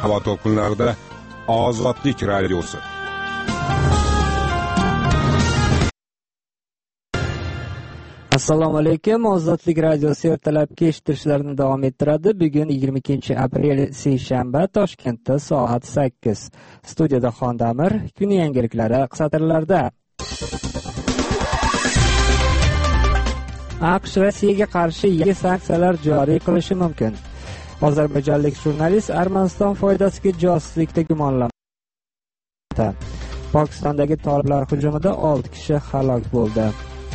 havo to'lqinlarida Ozodlik radiosi. Assalomu alaykum. Ozodlik radiosi ertalabki eshittirishlarni davom ettiradi. Bugun 22-aprel seshanba, Toshkentda soat 8. Studiyada Xondamir, kun yangiliklari qisqatirlarda. AQSh Rossiyaga qarshi yangi sanksiyalar joriy qilishi mumkin. Ozarbayjonlik jurnalist Armaniston foydasiga josuslikda gumonlanmoqda. Pokistondagi toliblar hujumida 6 kishi halok bo'ldi.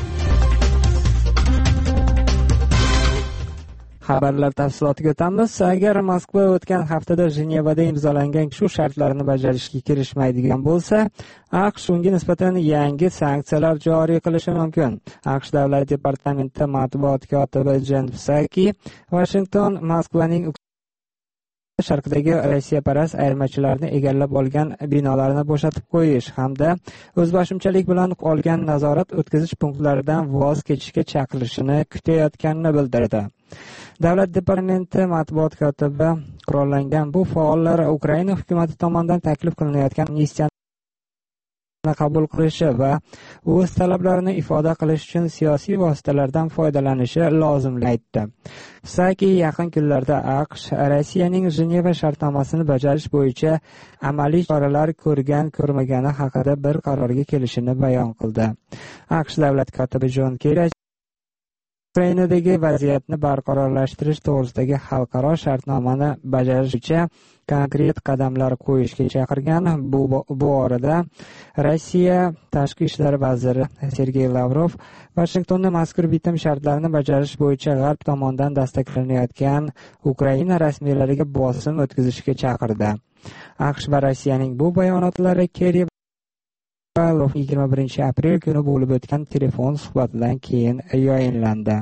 Xabarlar tafsilotiga o'tamiz. Agar Moskva o'tgan haftada Jenevada imzolangan shu shartlarni bajarishga kirishmaydigan bo'lsa, AQSh unga nisbatan yangi sanksiyalar joriy qilishi mumkin. AQSh Davlat departamenti matbuot kotibi Jen Psaki Washington Moskvaning sharqdagi Rossiyaparast ayirmachilarni egallab olgan binolarni bo'shatib qo'yish hamda o'zboshimchalik bilan olgan nazorat o'tkazish punktlaridan voz kechishga chaqirishini kutayotganini bildirdi. Davlat departamenti matbuot kotibi qurollangan bu faollar Ukraina hukumati tomonidan taklif qilinayotgan amnistiyani qabul qilishi va o'z talablarini ifoda qilish uchun siyosiy vositalardan foydalanishi lozimligini aytdi. Saki yaqin kunlarda AQSh Rossiyaning Jeneva shartnomasini bajarish bo'yicha amaliy choralar ko'rgan-ko'rmagani haqida bir qarorga kelishini bayon qildi. AQSh davlat kotibi Jon Kerri Ukrainadagi vaziyatni barqarorlashtirish to'g'risidagi xalqaro shartnomani bajarish uchun konkret qadamlar qo'yishga chaqirgan. Bu orada Rossiya tashqi ishlar vaziri Sergey Lavrov Vashingtonda mazkur bitim shartlarini bajarish bo'yicha G'arb tomonidan dastaklanayotgan Ukraina rasmiylariga bosim o'tkazishga chaqirdi. AQSh va Rossiyaning bu bayonotlari Kerri 21-aprel kuni bo'lib o'tgan telefon suhbatidan keyin yayinlandi.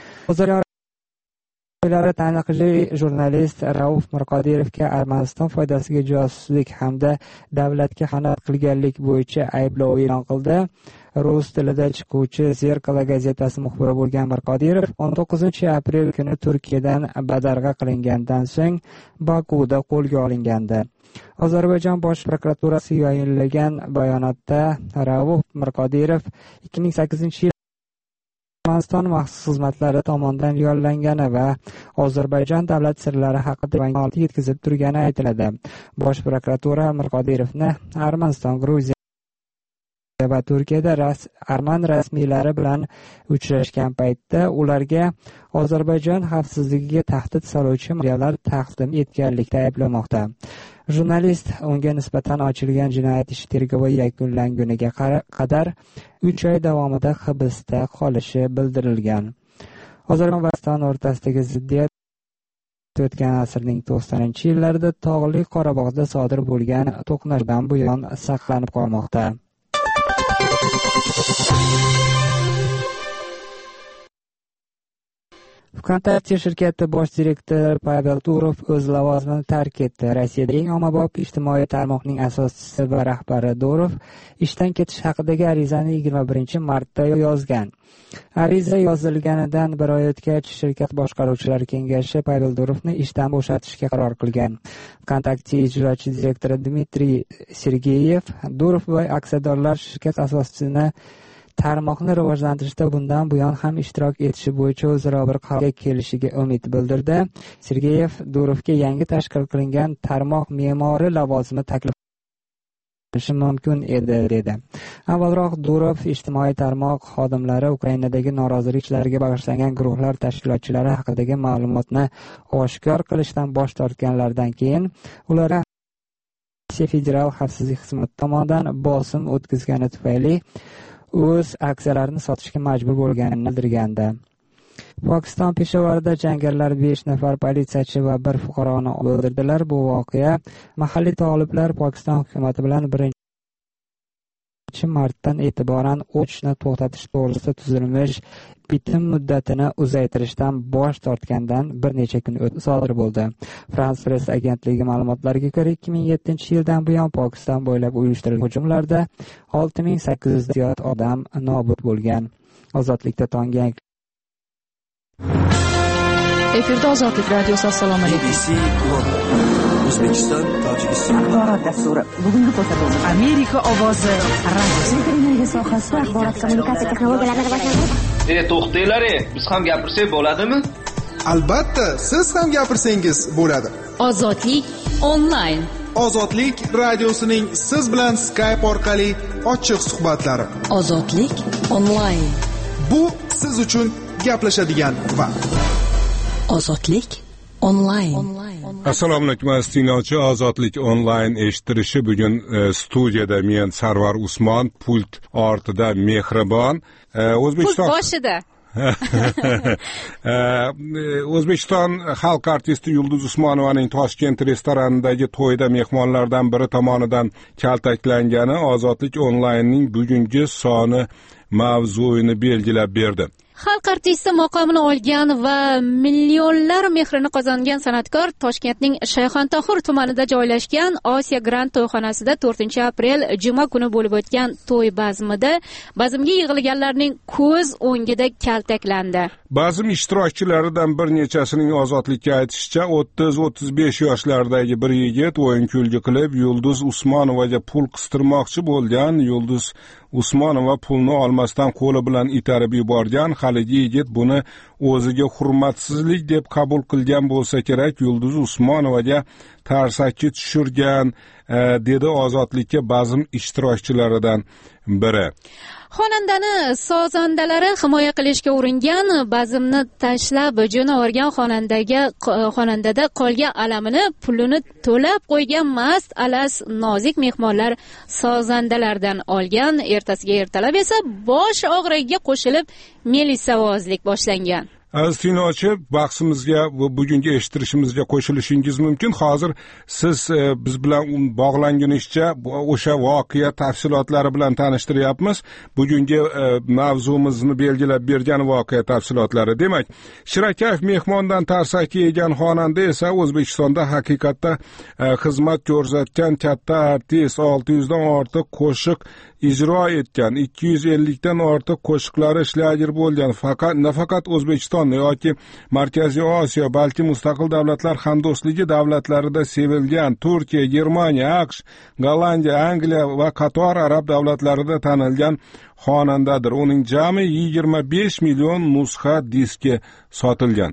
O'zaro taniqli jurnalist Rauf Mirqodirovga Armaniston foydasiga josuslik hamda davlatga xiyonat qilganlik bo'yicha ayblov e'lon qildi. Rus tilida chiquvchi Zerkalo gazetasi muxbiri bo'lgan Mirqodirov 19-aprel kuni Turkiyadan badarg'a qilingandan so'ng Bokuda qo'lga olingandi. Ozarbayjon bosh prokuraturasi yayinlagan bayonotda Rauf Mirqodirov 2008-yil Armaniston maxsus xizmatlari tomonidan yollangani va Ozarbayjon davlat sirlari haqida ma'lumot yetkazib turgani aytiladi. Bosh prokuratura Mirqodirovni Armaniston, Gruziya va Turkiyada arman rasmiylari bilan uchrashgan paytda ularga Ozarbayjon xavfsizligiga tahdid soluvchi materiallar taqdim etganlikda ayblamoqda. Jurnalist unga nisbatan ochilgan jinoyat ishi tergovi yakunlanguniga qadar 3 oy davomida hibsda qolishi bildirilgan. Ozarbayjon va Armaniston o'rtasidagi ziddiyat o'tgan asrning 90-yillarida Tog'li Qorabog'da sodir bo'lgan to'qnashuvdan buyon saqlanib qolmoqda. Vkontakte shirkati bosh direktori Pavel Durov o'z lavozimini tark etdi. Rossiyada eng ommabop ijtimoiy tarmoqning asoschisi va rahbari Durov ishdan ketish haqidagi arizani 21-martda yozgan. Ariza yozilganidan bir oy o'tgach, shirkat boshqaruvchilar kengashi Pavel Durovni ishdan bo'shatishga qaror qilgan. Vkontakte ijrochi direktori Dmitriy Sergeyev Durov va aksiyadorlar shirkat asoschisini tarmoqni rivojlantirishda bundan buyon ham ishtirok etishi bo'yicha o'zaro bir qarorga kelishiga umid bildirdi. Sergeyev Durovga yangi tashkil qilingan tarmoq me'mori lavozimi taklif qilishi mumkin edi dedi. Avvalroq Durov ijtimoiy tarmoq xodimlari Ukrainadagi noroziliklarga bag'ishlangan guruhlar tashkilotchilari haqidagi ma'lumotni oshkor qilishdan bosh tortganlaridan keyin ular Rossiya Federal xavfsizlik xizmati tomonidan bosim o'tkazgani tufayli o'z aksiyalarini sotishga majbur bo'lganini bildirgandi. Pokiston Peshovarda jangarilar 5 nafar politsiyachi va 1 fuqaroni o'ldirdilar. Bu voqea mahalliy toliblar Pokiston hukumati bilan 1-martdan e'tiboran o'tishni to'xtatish to'g'risida tuzilmish bitim muddatini uzaytirishdan bosh tortgandan bir necha kun o'tib sodir bo'ldi. France Press agentligi ma'lumotlariga ko'ra 2007-yildan buyon Pokiston bo'ylab uyushtirilgan hujumlarda 6800 dan ziyod odam nobud bo'lgan. Ozodlikda tongga Efirda Ozodlik radiosi. Assalomu alaykum. O'zbekiston, Tojikiston. Axborot dasturi. Bugungi ko'rsatuv. Amerika ovozi radiosi. Televiziya sohasida axborot kommunikatsiya texnologiyalarini rivojlantirish. To'xtanglar, biz ham gapirsak bo'ladimi? Albatta, siz ham gapirsangiz bo'ladi. Ozodlik onlayn. Ozodlik radiosining siz bilan Skype orqali ochiq suhbatlari. Ozodlik onlayn. Bu siz uchun gaplashadigan vaqt. Ozodlik onlayn. Assalomu alaykum astinglovchi, Ozodlik onlayn eshittirishi bugun studiyada men Sarvar Usmon, pult ortida Mehribon, O'zbekiston pult boshida O'zbekiston xalq artisti Yulduz Usmonovaning Toshkent restoranidagi to'yda mehmonlardan biri tomonidan kaltaklangani Ozodlik onlaynning bugungi soni mavzuini belgilab berdi. Xalq artisti maqomini olgan va millionlar mehrini qozongan san'atkor Toshkentning Shayxontohur tumanida joylashgan Osiyo Grand to'yxonasida 4-aprel juma kuni bo'lib o'tgan to'y bazmga yig'ilganlarning ko'z o'ngida kaltaklandi. Bazm ishtirokchilaridan bir nechasining Ozodlikka aytishicha, 30-35 yoshlardagi bir yigit o'yin-kulgi qilib Yulduz Usmonovaga pul qistirmoqchi bo'lgan. Yulduz Usmonova pulni olmasdan qo'li bilan itarib yuborgan. Haligi yigit buni o'ziga hurmatsizlik deb qabul qilgan bo'lsa kerak. Yulduz Usmonovaga tarsaki tushirgan, dedi Ozodlikka bazm ishtirokchilaridan biri. Xonandani sozandalari himoya qilishga uringan, bazmni tashlab jo'navergan xonandada qolgan alamini pulini to'lab qo'ygan mast alas nozik mehmonlar sozandalardan olgan. Ertasiga ertalab esa bosh og'rigiga qo'shilib melisavozlik boshlangan. Aziz tinglovchi, bahsimizga bugungi eshittirishimizga qo'shilishingiz mumkin. Hozir siz biz bilan bog'langunizcha o'sha voqea tafsilotlari bilan tanishtiryapmiz. Bugungi mavzumizni belgilab bergan voqea tafsilotlari. Demak, Shirakayev mehmondan tarsaki yegan xonanda esa O'zbekistonda haqiqatda xizmat ko'rsatgan katta artist, 600 dan ortiq qo'shiq ijro etgan, 250 dan ortiq qo'shiqlari shlager bo'lgan. Nafaqat O'zbekiston yoki Markaziy Osiyo, balki mustaqil davlatlar hamdo'stligi davlatlarida sevilgan, Turkiya, Germaniya, AQSh, Gollandiya, Angliya va qator arab davlatlarida tanilgan xonandadir. Uning jami 25 million nusxa diski sotilgan.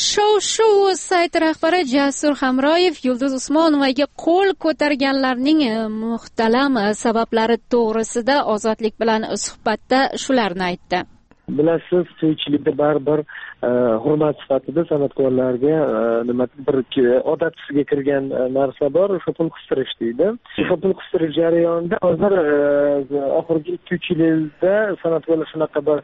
Shov sayti rahbari Jasur Hamroyev Yulduz Usmonovaga qo'l ko'targanlarning muhtalam sabablari to'g'risida Ozodlik bilan suhbatda shularni aytdi. Bilasiz, to'ychilikda baribir hurmat sifatida san'atkorlarga bir odat tusiga kirgan narsa bor, o'sha pul qistirish deydi. O'sha pul qistirish jarayonida hozir oxirgi 2-3 yilda san'atkorlar shunaqa bir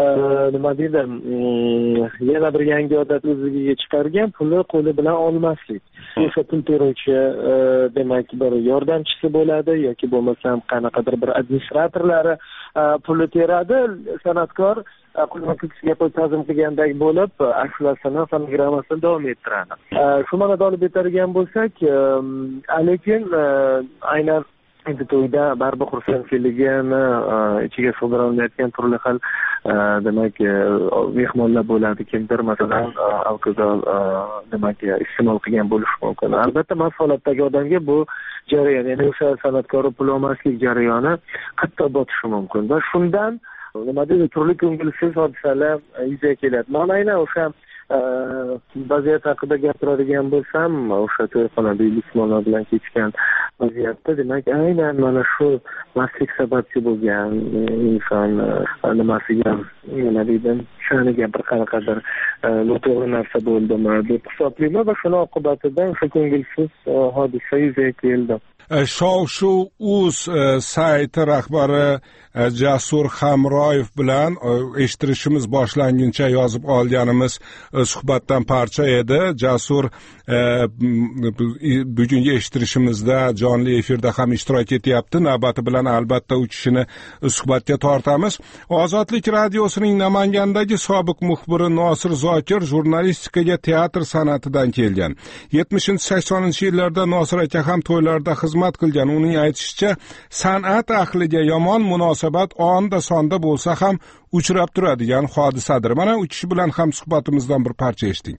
yana bir yangi odat o'ziga chiqargan, pulni qo'li bilan olmaslik. O'sha pul to'lovchi demak bir yordamchisi bo'ladi yoki bo'lmasam qanaqadir bir administratorlari pulni teradi, san'atkor qo'lga tazim qilgandek bo'lib ashlasini, fonogrammasini davom ettiradi. Shu ma'noda olib o'tadigan bo'lsak, lekin aynan endi to'yda baribir xursandchiligini ichiga sig'dira olmayotgan turli xil demak mehmonlar bo'ladi. Kimdir masalan alkogol demak iste'mol qilgan bo'lishi mumkin. Albatta mast holatdagi odamga bu jarayon, ya'ni o'sha san'atkor pul olmaslik jarayoni qattiq botishi mumkin va shundan turli ko'ngilsiz hodisalar yuzaga keladi. Men aynan o'sha vaziyat haqida gapiradigan bo'lsam, o'sha to'yxonada mehmonlar bilan kechgan vaziyatda demak aynan mana shu mastlik sababchi bo'lgan inson nimasiga nima deydim, shaniga bir qanaqadir noto'g'ri narsa bo'ldimi deb hisoblayman va shuni oqibatida o'sha ko'ngilsiz hodisa yuzaga keldi. Shov.uz sayti rahbari Jasur Hamroyev bilan eshittirishimiz boshlanguncha yozib olganimiz suhbatdan parcha edi. Jasur bugungi eshittirishimizda jonli efirda ham ishtirok etyapti. Navbati bilan albatta u kishini suhbatga tortamiz. Ozodlik radiosining Namangandagi sobiq muxbiri Nosir Zokir jurnalistikaga teatr san'atidan kelgan. 70-80-yillarda Nosir aka ham to'ylarda xizmat qilgan. Uning aytishicha, san'at ahliga yomon munosabat onda sonda bo'lsa ham uchrab turadigan hodisadir. Mana u kishi bilan ham suhbatimizdan bir parcha eshiting.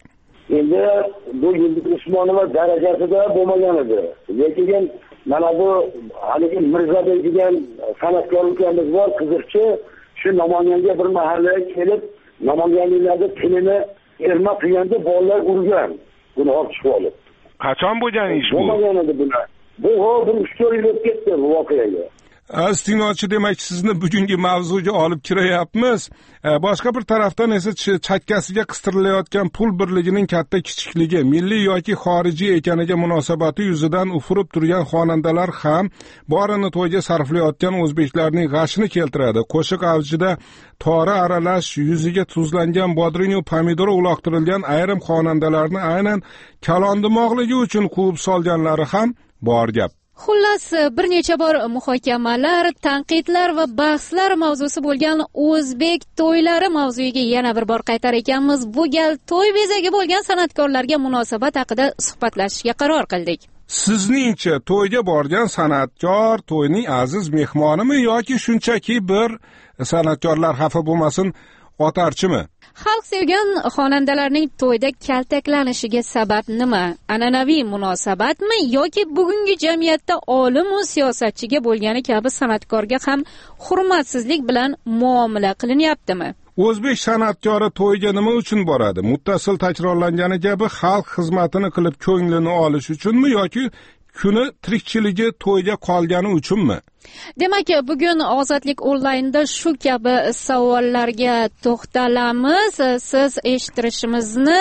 endi bu Yulduz Usmonova darajasida bo'lmagan edi. Lekin mana bu haligi Mirzabek degan san'atkor ukamiz bor, qiziqchi, shu Namanganga bir mahalla kelib, namanganliklarning tilini erma qilganda bolalar urgan. Buni olib chiqib olib. Qachon bo'lgan ish bu? Bo'lmagan edi bular. Bu bir 3-4 yil o'tib ketdi bu voqeaga. Iste'molchi, demak, sizni bugungi mavzuga olib kirayapmiz. Boshqa bir tarafdan esa chakkasiga qistirilayotgan pul birligining katta kichikligi, milliy yoki xorijiy ekaniga munosabati yuzidan ufurib turgan xonandalar ham borini to'yga sarflayotgan o'zbeklarning g'ashini keltiradi. Qo'shiq avjida tori aralash, yuziga tuzlangan bodring va pomidor uloqtirilgan ayrim xonandalarni aynan kalondimoqligi uchun quvib solganlari ham bor gap. Xullas, bir necha bor muhokamalar, tanqidlar va bahslar mavzusi bo'lgan o'zbek to'ylari mavzuiga yana bir bor qaytar ekanmiz. Bu gal to'y bezagi bo'lgan san'atkorlarga munosabat haqida suhbatlashishga qaror qildik. Sizningcha to'yga borgan san'atkor to'yning aziz mehmonimi yoki shunchaki bir san'atkorlar xafa bo'lmasin otarchimi? Xalq sevgan xonandalarning to'yda kaltaklanishiga sabab nima? An'anaviy munosabatmi yoki bugungi jamiyatda olim va siyosatchiga bo'lgani kabi san'atkorga ham hurmatsizlik bilan muomala qilinyaptimi? O'zbek san'atkori to'yga nima uchun boradi? Muttasil takrorlangani kabi xalq xizmatini qilib ko'nglini olish uchunmi yoki kuni tirikchiligi to'yga qolgani uchunmi? Demak, bugun Ozodlik onlaynda shu kabi savollarga to'xtalamiz. Siz eshittirishimizni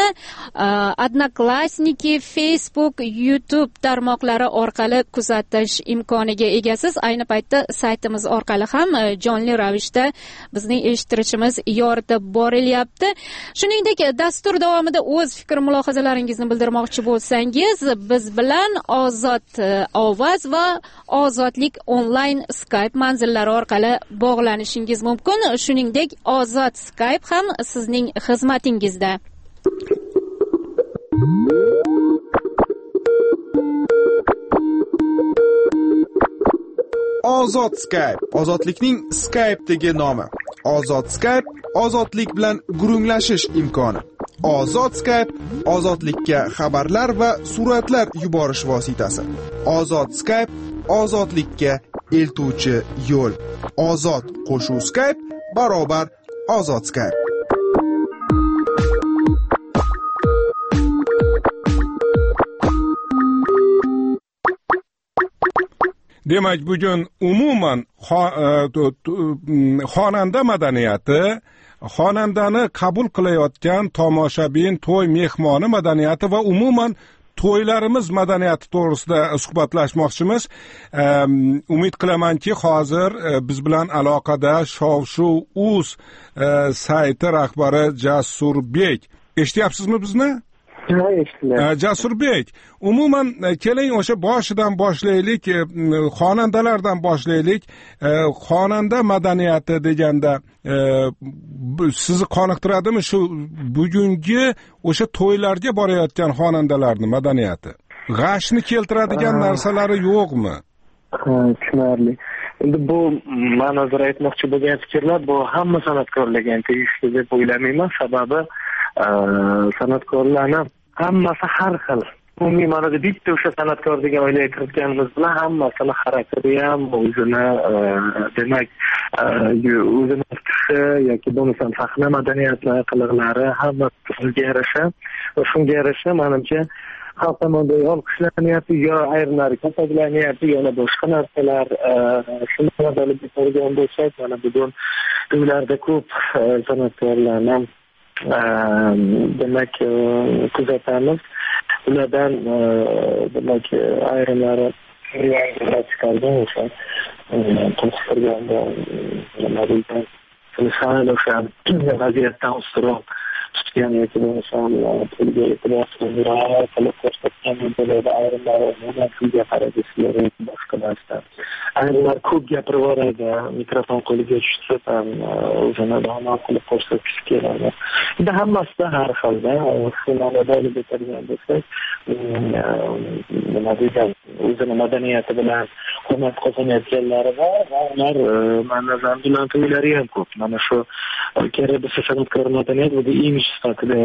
Odnoklassniki, Facebook, YouTube tarmoqlari orqali kuzatish imkoniga egasiz. Ayni paytda saytimiz orqali ham jonli ravishda bizning eshittirishimiz yoritib borilyapti. Shuningdek, dastur davomida o'z fikr mulohazalaringizni bildirmoqchi bo'lsangiz, biz bilan Ozod ovoz va Ozodlik onlayn Skype manzillari orqali bog'lanishingiz mumkin. Shuningdek, Ozod Skype ham sizning xizmatingizda. Ozod Skype, ozodlikning Skype'dagi nomi. Ozod Skype, ozodlik bilan gurunglashish imkoni. Ozod Skype, ozodlikka xabarlar va suratlar yuborish vositasi. Ozod Skype, ozodlikka eltuvchi yo'l. Ozod qo'shuv Skype barobar Ozod Skype. Demak, bugun umuman xonanda madaniyati, xonandani qabul qilayotgan tomoshabin, to'y mehmoni madaniyati va umuman to'ylarimiz madaniyati to'g'risida suhbatlashmoqchimiz. Umid qilamanki, hozir biz bilan aloqada Shov-Shuv.uz sayti rahbari Jasurbek. Eshityapsizmi bizni? Jasurbek, umuman keling o'sha boshidan boshlaylik, xonandalardan boshlaylik. Xonanda madaniyati deganda sizni qoniqtiradimi shu bugungi o'sha to'ylarga borayotgan xonandalarning madaniyati? G'ashni keltiradigan narsalari yo'qmi? Tushunarli. Endi bu men hozir aytmoqchi bo'lgan fikrlar bu hamma san'atkorlarga tegishli deb o'ylamayman. Sababi san'atkorlarni hammasi har xil. Umumiy ma'noda bitta o'sha san'atkor degan o'ylayib kirganimiz bilan hammasini xarakteri ham, o'zini demak o'zini tutishi yoki bo'lmasam sahna madaniyatlari, qiliqlari hammasi shunga yarasha menimcha xalq tomonidan olqishlanyapti, yo ayrimlari kasaklanyapti, yana boshqa narsalar. Shuni nazarda tutilgan bo'lsak, mana bugun to'ylarda ko'p san'atkorlarni demak kuzatamiz. Ulardan demak ayrimlari yangilar chiqargan o'sha to'xtirganda nima deydi, o'sha vaziyatdan ustunroq tutgan yoki bo'lmasam pulga e'tibor qilib ko'rsatgan bo'ladi. Ayrimlari umuman pulga qarab boshqa narsa. Ayrimlar ko'p gapirib yuboradi, mikrofon qo'liga tushsa ham o'zini dono qilib ko'rsatkishi keladi. Endi hammasida har xilda. Shu ma'noda olib o'tadigan bo'lsak, nima deydi, o'zini madaniyati bilan hurmat qozonayotganlari bor va ular mana nazarimda bilan to'ylari ham ko'p. Mana shu kerak bo'lsa san'atkor madaniyat bu imij sifatida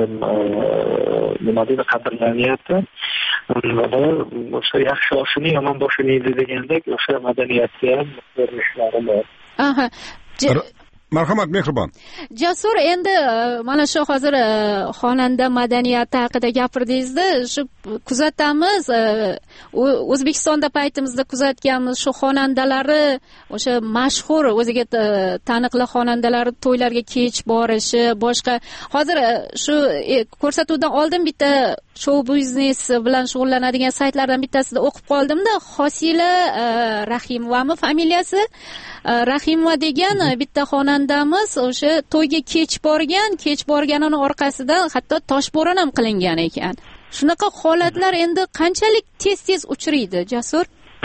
nima deydi qadrlanyapti. Va o'sha yaxshi oshini yomon boshini yeydi degandek o'sha madaniyatga ham ko'rinishlari bor. Aha. Marhamat, mehribon. Jasur, endi mana shu hozir xonanda madaniyati haqida gapirdingizda, shu kuzatamiz, O'zbekistonda paytimizda kuzatganmiz shu xonandalari, o'sha mashhur o'ziga taniqli xonandalari to'ylarga kech borishi, boshqa. Hozir shu ko'rsatuvdan oldin bitta show biznes bilan shug'ullanadigan saytlardan bittasida o'qib qoldimda, Hosila Rahimovami familiyasi. Rahimova degan bitta xonandamiz o'sha to'yga kech borganini orqasidan hatto toshbo'ron ham qilingan ekan. Shunaqa holatlar endi qanchalik tez uchraydi, Jasur?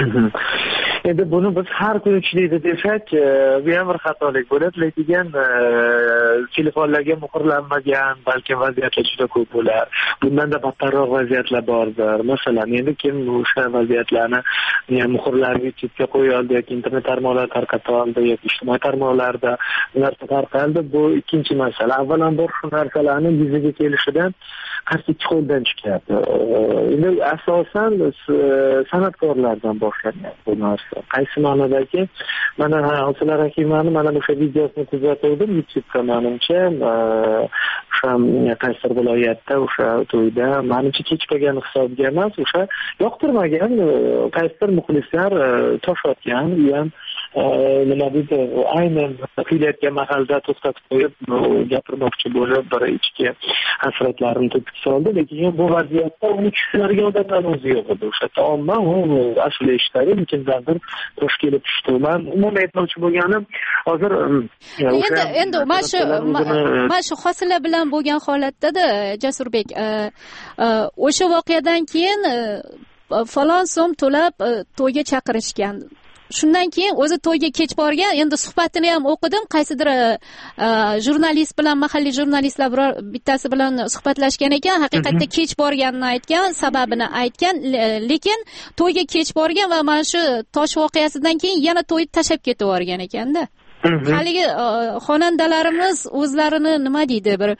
Endi buni biz har kun uchraydi desak, bu ham bir xatolik bo'ladi, lekin telefonlarga muhrlanmagan balki vaziyatlar juda ko'p bo'lar. Bundanda battarroq vaziyatlar bordir. Masalan, endi kim o'sha vaziyatlarni muhrlarga chetga qo'ya oldi yoki internet tarmoqlarida tarqata oldi yoki ijtimoiy tarmoqlarda narsa tarqaldi, bu ikkinchi masala. Avvalambor shu narsalarni yuzaga kelishidan qarshi qo'ldan chiqyapti. Endi asosan san'atkorlardan boshlangan bu narsa. Qaysi ma'nodaki, mana Hosila Rahimovani mana o'sha videosini kuzatdim YouTube kanalimcha, o'sha qaysi viloyatda o'sha to'yda menimcha kech qolgan hisobga emas, o'sha yoqtirmagan qaysidir muxlislar tosh otgan, u ham nima deydi, aynan kuylayotgan mahalda to'xtatib qo'yib gapirmoqchi bo'lib bir ichki hasratlarini to'kib soldi, lekin bu vaziyatda uni tushunadigan odamlar o'zi yo'q edi. O'sha taomman u asli eshitadi, kimdandir tosh kelib tushdi. Men umuman aytmoqchi bo'lganim, hozir endi mana shu Hosila bilan bo'lgan holatda Jasurbek, o'sha voqeadan keyin falon so'm to'lab to'yga chaqirishgan. Shundan keyin o'zi to'yga kech borgan, endi suhbatini ham o'qidim, qaysidir jurnalist bilan, mahalliy jurnalistlar bittasi bilan suhbatlashgan ekan, haqiqatda kech borganini aytgan, sababini aytgan, lekin to'yga kech borgan va mana shu tosh voqeasidan keyin yana to'yni tashlab ketib yuborgan ekanda. Haligi xonandalarimiz o'zlarini nima deydi, bir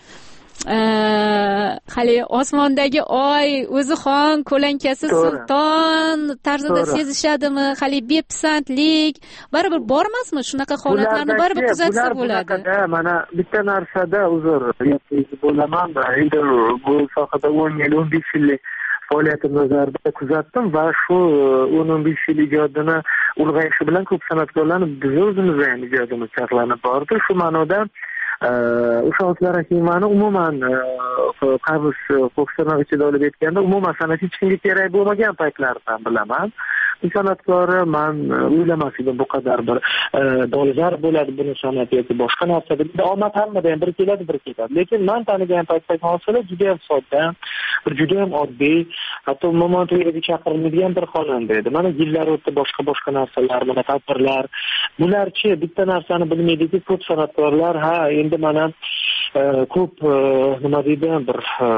hali osmondagi oy o'zi xon, ko'lankasi sulton tarzida sezishadimi, hali bepisandlik baribir bormasmi? Shunaqa holatlarni baribir kuzatsa bo'ladi. Mana bitta narsada uzr bo'laman, endi bu sohada 10 yil 15 yillik faoliyatim nazarda kuzatdim va shu 10-15 yil ijodini ulg'ayishi bilan ko'p san'atkorlarni biz o'zimiz ham ijodimiz saqlanib bordi. Shu ma'noda o'sha Hosila Rahimovani umuman qabz fokuslarning ichida olib aytganda umuman san'at hech kimga kerak bo'lmagan paytlardan bilaman. Bu san'atkori men o'ylamas edim bu qadar bir dolzarb bo'ladi buni san'at yoki boshqa narsada. Omad hammada ham bir keladi, bir ketadi. Lekin men tanigan paytdagi Hosila juda ham sodda, juda ham oddiy, hatto umuman to'yga chaqirilmaydigan bir xonanda edi. Mana yillar o'tdi, boshqa narsalar, mana tadbirlar. Bularchi bitta narsani bilmaydiki, ko'p san'atkorlar endi mana ko'p nima deydi, bir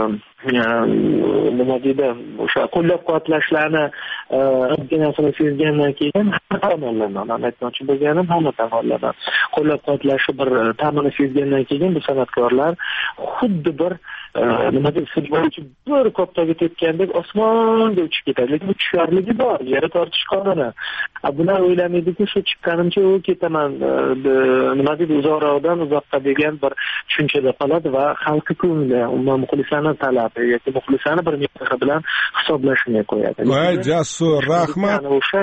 nima deydi, o'sha qo'llab-quvvatlashlarni narsani sezgandan keyin tomonlama aytmoqchi bo'lganim, hamma tomonlama qo'llab-quvvatlashi bir ta'mini sezgandan keyin bu san'atkorlar xuddi bir nima deydi, futbolchi bir koptaga tepgandek osmonga uchib ketadi, lekin tusharligi bor, yeri tortish qonuni. Bular o'ylamaydiki, shu chiqqanimcha u ketaman, nima deydi, uzoqroqdan uzoqqa degan bir tushunchada qoladi va xalqi ko'ngli, umuman muxlislarni talabi yoki muxlislarni bir mehri bilan hisoblashmay qo'yadi. Voy Jasur, rahmat.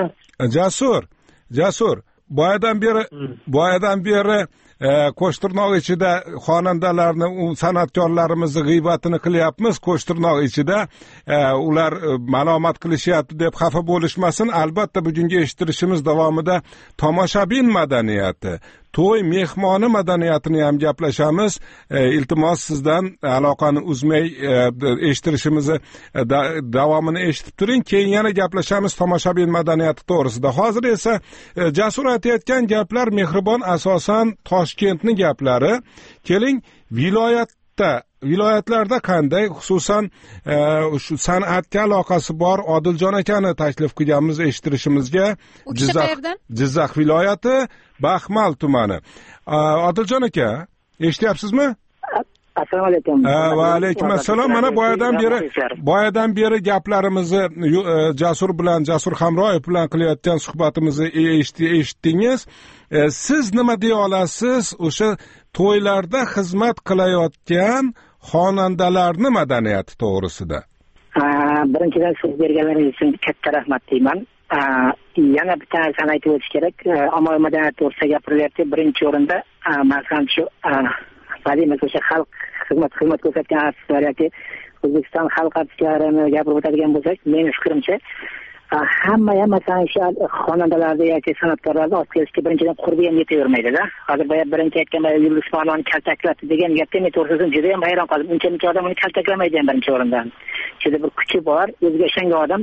Jasur, boyadan beri qo'shtirnoq ichida xonandalarni, san'atkorlarimizni g'iybatini qilyapmiz. Qo'shtirnoq ichida ular malomat qilishyapti deb xafa bo'lishmasin. Albatta bugungi eshittirishimiz davomida tomoshabin madaniyati, to'y mehmoni madaniyatini ham gaplashamiz. Iltimos sizdan aloqani uzmay eshittirishimizni davomini eshitib turing, keyin yana gaplashamiz tomoshabin madaniyati to'g'risida. Hozir esa Jasur aytayotgan gaplar Mehribon asosan Toshkentning gaplari. Keling, viloyatda viloyatlarda qanday, xususan shu san'atga aloqasi bor Odiljon akani taklif qilganmiz eshittirishimizga. U kishi qayerdan? Jizzax viloyati Baxmal tumani. Odiljon aka, eshityapsizmi? Assalomu alaykum. Va alaykum assalom. Mana boyadan beri gaplarimizni Jasur Hamroyev bilan qilayotgan suhbatimizni eshitdingiz. Siz nima deya olasiz o'sha to'ylarda xizmat qilayotgan xonandalarni madaniyati to'g'risida? Birinchidan so'z berganlaringiz uchun katta rahmat deyman. Yana bitta narsani aytib o'tish kerak. Ommaviy madaniyat to'g'risida gapirilyapti. Birinchi o'rinda masalan shu o'sha xalq xizmat ko'rsatgan artistlar yoki O'zbekiston xalq artistlarini gapirib o'tadigan bo'lsak, mening fikrimcha hamma ham masalan shu xonandalarda yoki san'atkorlarda olib kelishga birinchidan qurbi ham yetavermaydi-da. Hozir birinchi aytgan Yulduz Usmonovani kaltakladi degan gapga men to'g'risini juda ham hayron qoldim. Uncha odam uni kaltaklamaydi ham birinchi o'rindan. Juda bir kuchi bor, o'ziga ishongan odam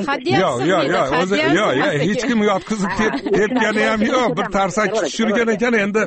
yo'q, hech kim yotqizib ketgani ham yo'q, bir tarsak tushirgan ekan endi.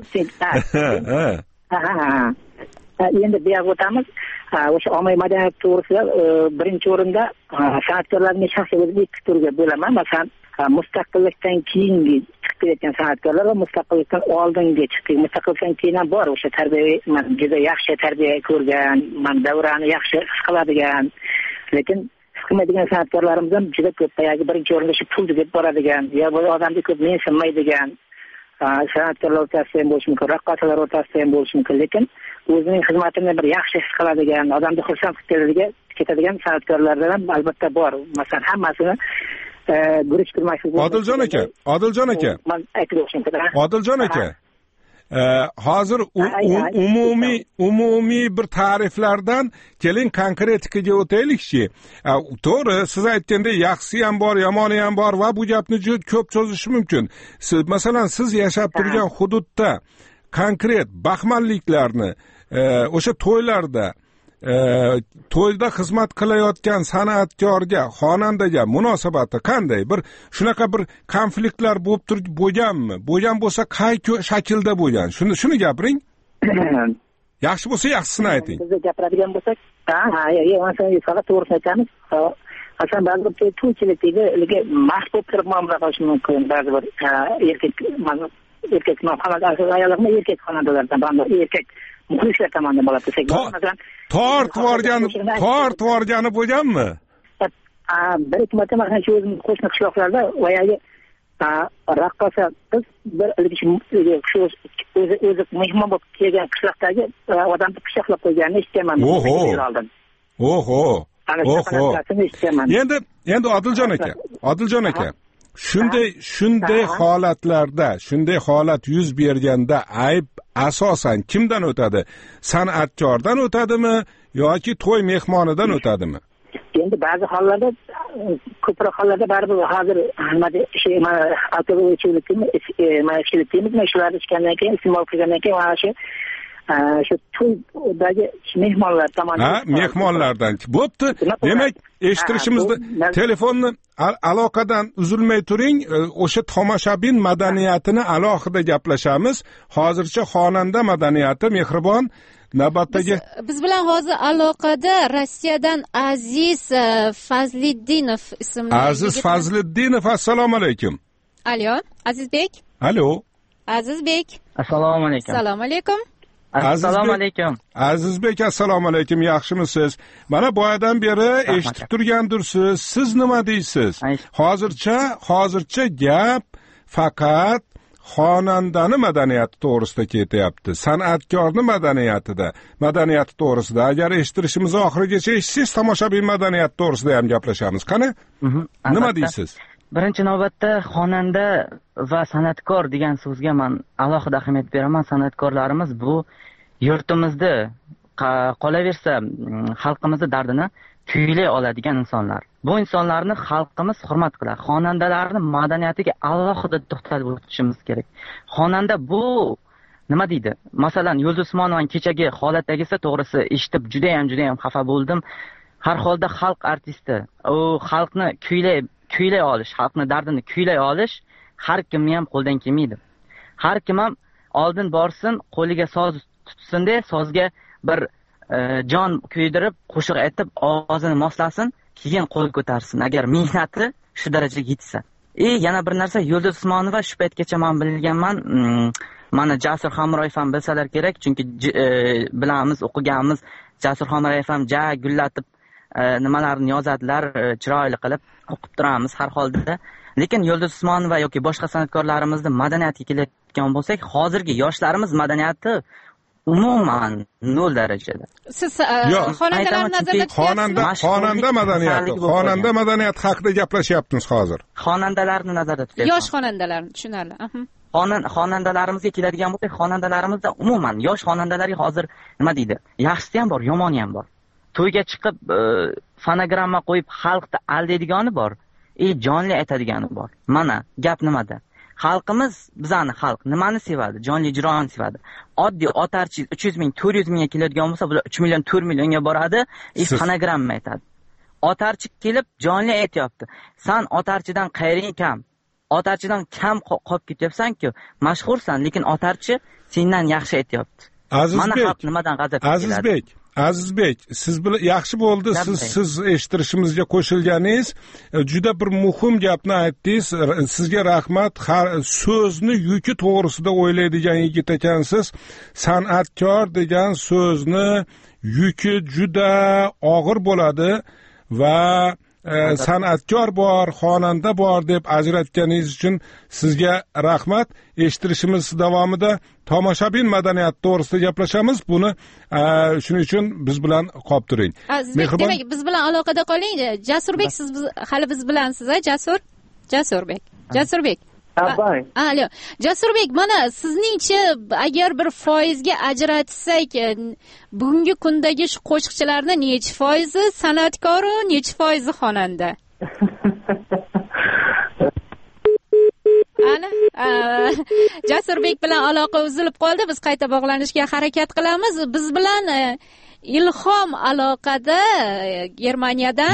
Endi bu yerga o'tamiz. O'sha ommaviy madaniyat to'g'risida birinchi o'rinda san'atkorlarning shaxsiy o'zini ikki turga bo'laman. Masalan, mustaqillikdan keyingi chiqib kelayotgan san'atkorlar va mustaqillikdan oldingi chiqib. Mustaqillikdan keyin ham bor o'sha tarbiya, men juda yaxshi tarbiya ko'rgan, men davrani yaxshi his qiladigan, lekin qilmaydigan san'atkorlarimiz ham juda ko'p. Boyagi birinchi o'rinda shu pul deb boradigan, yo bu odamga ko'p mensimaydigan san'atkorlar o'rtasida ham bo'lishi mumkin, raqqosalar o'rtasida ham bo'lishi mumkin, lekin o'zining xizmatini bir yaxshi his qiladigan, odamni xursand qilib ketadigan san'atkorlardan ham albatta bor. Masalan, hammasini guruch qilmaslik. Odiljon aka, hozir umumiy bir ta'riflardan keling konkretikaga o'taylikchi. To'g'ri, siz aytgandek yaxshisi ham bor, yomoni ham bor va bu gapni juda ko'p cho'zish mumkin. Masalan, siz yashab turgan hududda konkret baxmalliklarni o'sha to'yda xizmat qilayotgan san'atkorga, xonandaga munosabati qanday? Bir shunaqa bir konfliktlar bo'lganmi? Bo'lgan bo'lsa qay shaklda bo'lgan? Shuni gapiring. Yaxshi bo'lsa yaxshisini ayting. Biz gapiradigan bo'lsak, faqat to'g'risini aytamiz. Masalan, ba'zi bir to'ychilikdagi mahbub qilib muomala qilish mumkin. Ba'zi bir erkak xonandalardan, erkak muxlislar tomonidan bo'ladi desak, masalan, tortvorgani bo'lganmi? Bir ikki marta mana shu o'zimiz qo'shni qishloqlarda boyagi raqqosa qiz bir o'zi mehmon bo'lib kelgan qishloqdagi odamni pichoqlab qo'yganini eshitganman. Endi Odiljon aka, shunday holat yuz berganda ayb asosan kimdan o'tadi? San'atkordan o'tadimi yoki to'y mehmonidan o'tadimi? Endi ba'zi hollarda, ko'proq hollarda baribir hozir alkogol shularni ichgandan keyin, iste'mol qilgandan keyin mana shu to'ydagi mehmonlar tomonidan. Mehmonlardan. Bo'pti. Demak, eshittirishimizda telefonni aloqadan uzilmay turing. O'sha tomoshabin madaniyatini alohida gaplashamiz. Hozircha xonanda madaniyati Mehribon navbatdagi. Biz bilan hozir aloqada Rossiyadan Aziz Fazliddinov ismli. Aziz Fazliddinov, assalomu alaykum. Alo, Azizbek. Alo. Azizbek. Assalomu alaykum. Assalomu alaykum. Assalomu alaykum. Azizbek, assalomu alaykum. Yaxshimisiz? Mana boyadan beri eshitib turgandirsiz. Siz nima deysiz? Hozircha gap faqat xonandani madaniyati to'g'risida ketyapti. San'atkorni madaniyati to'g'risida. Agar eshittirishimizni oxirigacha eshitsangiz, tomoshabin madaniyati to'g'risida ham gaplashamiz. Qani? Nima deysiz? Birinchi navbatda xonanda va san'atkor degan so'zga men alohida ahamiyat beraman. San'atkorlarimiz bu yurtimizda qolaversa xalqimizni dardini kuylay oladigan insonlar. Bu insonlarni xalqimiz hurmat qiladi. Xonandalarni madaniyatiga alohida to'xtalib o'tishimiz kerak. Xonanda bu nima deydi? Masalan, Yulduz Usmonovaning kechagi holatdagisi to'g'risi eshitib juda ham xafa bo'ldim. Har holda xalq artisti, u xalqni kuylay olish, xalqni dardini kuylay olish har kimni ham qo'ldan kelmaydi. Har kim ham oldin borsin, qo'liga soz tutsin-da, sozga bir jon kuydirib qo'shiq aytib ovozini moslasin, keyin qo'l ko'tarsin agar mehnati shu darajaga yetsa. Yana bir narsa, Yulduz Usmonova shu paytgacha men bilganman, mana Jasur Hamroyev ham bilsalar kerak, chunki bilamiz, o'qiganmiz. Jasur Hamroyev ham gullatib nimalarni yozadilar, chiroyli qilib o'qib turamiz har holda. Lekin Yulduz Usmonova yoki boshqa san'atkorlarimizni madaniyatiga kelayotgan bo'lsak, hozirgi yoshlarimiz madaniyati umuman 0 darajada. Siz xonandalarni nazarda tutyapsizmi? Xonanda madaniyati haqida gaplashyapmiz hozir. Xonandalarni nazarda tutyapmiz. Yosh xonandalarni, tushunarli. Xonandalarimizga keladigan bo'lsak, xonandalarimizda umuman yosh xonandalarga hozir nima deydi? Yaxshisi ham bor, yomoni ham bor. To'yga chiqib fonogramma qo'yib xalqni aldaydigani bor, jonli aytadigani bor. Mana gap nimada? Xalqimiz, bizani xalq nimani sevadi? Jonli ijroni sevadi. Oddiy otarchi 300 ming, 400 mingga keladigan bo'lsa, bular 3 million, 4 millionga boradi, fonogramma aytadi. Otarchi kelib jonli aytyapti. San otarchidan qayring kam. Otarchidan kam qolib ketyapsan-ku, mashhursan, lekin otarchi sendan yaxshi aytyapti. Mana xalq nimadan g'azab keladi? Azizbek, siz bilan yaxshi bo'ldi, siz eshittirishimizga qo'shilganingiz, juda bir muhim gapni aytdingiz. Sizga rahmat. So'zni yuki to'g'risida o'ylaydigan yigit ekansiz. San'atkor degan so'zni yuki juda og'ir bo'ladi va san'atkor bor, xonanda bor deb ajratganingiz uchun sizga rahmat. Eshittirishimiz davomida tomoshabin madaniyati to'g'risida gaplashamiz. Buni shuning uchun biz bilan qolib turing. Demak, biz bilan aloqada qoling. Jasurbek, siz hali biz bilansiz, Jasurbek. Alo. Jasurbek, mana sizningcha agar bir foizga ajratsak, bugungi kundagi shu qo'shiqchilarning necha foizi san'atkor, necha foizi xonanda? Jasurbek bilan aloqa uzilib qoldi. Biz qayta bog'lanishga harakat qilamiz. Biz bilan Ilhom aloqada Germaniyadan.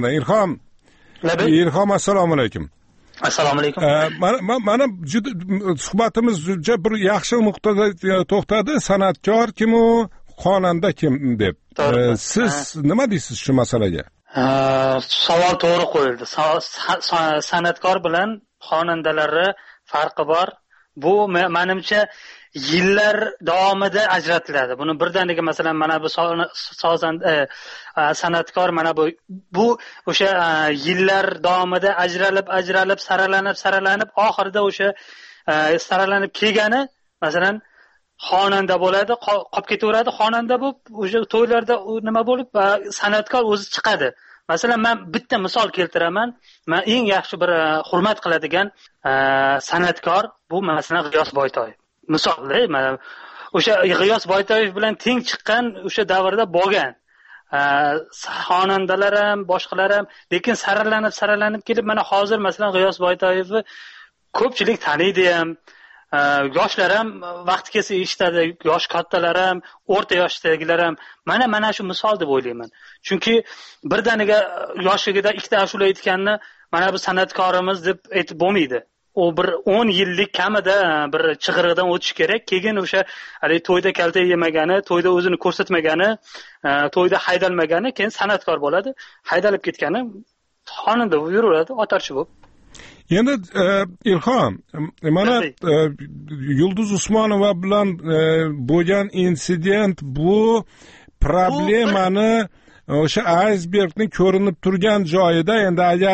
Ilhom, assalomu alaykum. Assalomu alaykum. Mana suhbatimiz juda bir yaxshi nuqtada to'xtadi. San'atkor kim u, xonanda kim deb. Siz nima deysiz shu masalaga? Savol to'g'ri qo'yildi. San'atkor bilan xonandalarning farqi bor. Bu menimcha yillar davomida ajratiladi. Buni birdaniga masalan mana bu san'atkor mana bu o'sha yillar davomida ajralib saralanib oxirida o'sha saralanib kelgani masalan xonanda bo'ladi, qolib ketaveradi. Xonanda bo'lib o'sha to'ylarda nima bo'lib san'atkor o'zi chiqadi. Masalan, men bitta misol keltiraman. Men eng yaxshi bir hurmat qiladigan san'atkor bu masalan G'iyos Boytoyev. Misolda, mana o'sha G'iyos Boytoyev bilan teng chiqqan o'sha davrda bo'lgan. Xonandalar ham, boshqalar ham, lekin saralanib kelib mana hozir masalan G'iyos Boytoyevni ko'pchilik taniydi ham. Yoshlar ham vaqti kelsa eshitadi, yosh kattalar ham, o'rta yoshdagilar ham. Mana shu misol deb o'ylayman. Chunki birdaniga yoshligida ikkita ashula aytganni mana bu san'atkorimiz deb aytib bo'lmaydi. U bir 10 yillik kamida bir chig'iriqdan o'tish kerak. Keyin o'sha to'yda kalta yemagani, to'yda o'zini ko'rsatmagani, to'yda haydalmagani, keyin san'atkor bo'ladi. Haydalib ketgani xonanda yuraveradi, otarchi bo'lib. Endi Ilhom, mana Yulduz Usmonova bilan bo'lgan insident bu problemani o'sha aysbergning ko'rinib turgan joyida, endi agar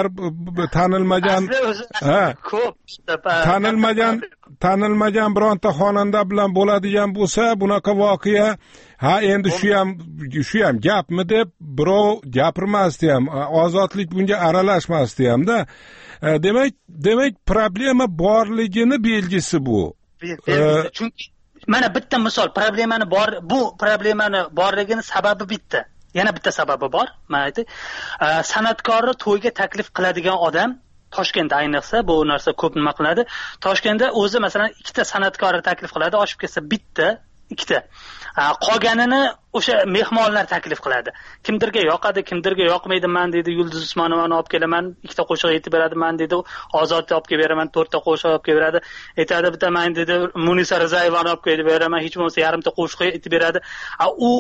tanilmagan bironta xonanda bilan bo'ladigan bo'lsa, bunaqa voqea endi shu ham gapmi deb birov gapirmasdi ham, ozodlik bunga aralashmasdi hamda. Demak problema borligini belgisi bu. Chunki mana bitta misol, bu problemani borligini sababi bitta. Yana bitta sababi bor. Men aytay, san'atkorni to'yga taklif qiladigan odam Toshkentda ayniqsa bu narsa ko'p nima qiladi. Toshkentda o'zi masalan ikkita san'atkorni taklif qiladi, oshib ketsa bitta, ikkita. Qolganini o'sha mehmonlar taklif qiladi. Kimdirga yoqadi, kimdirga yoqmaydi. Men deydi Yulduz Usmonovani olib kelaman, ikkita qo'shiq aytib beradi. Men deydi Ozodni olib kelib beraman, 4 ta qo'shiq olib kelib beradi. Aytadi bitta men deydi Munisa Rizayevani olib kelib beraman, hech bo'lmasa yarimta qo'shiq aytib beradi.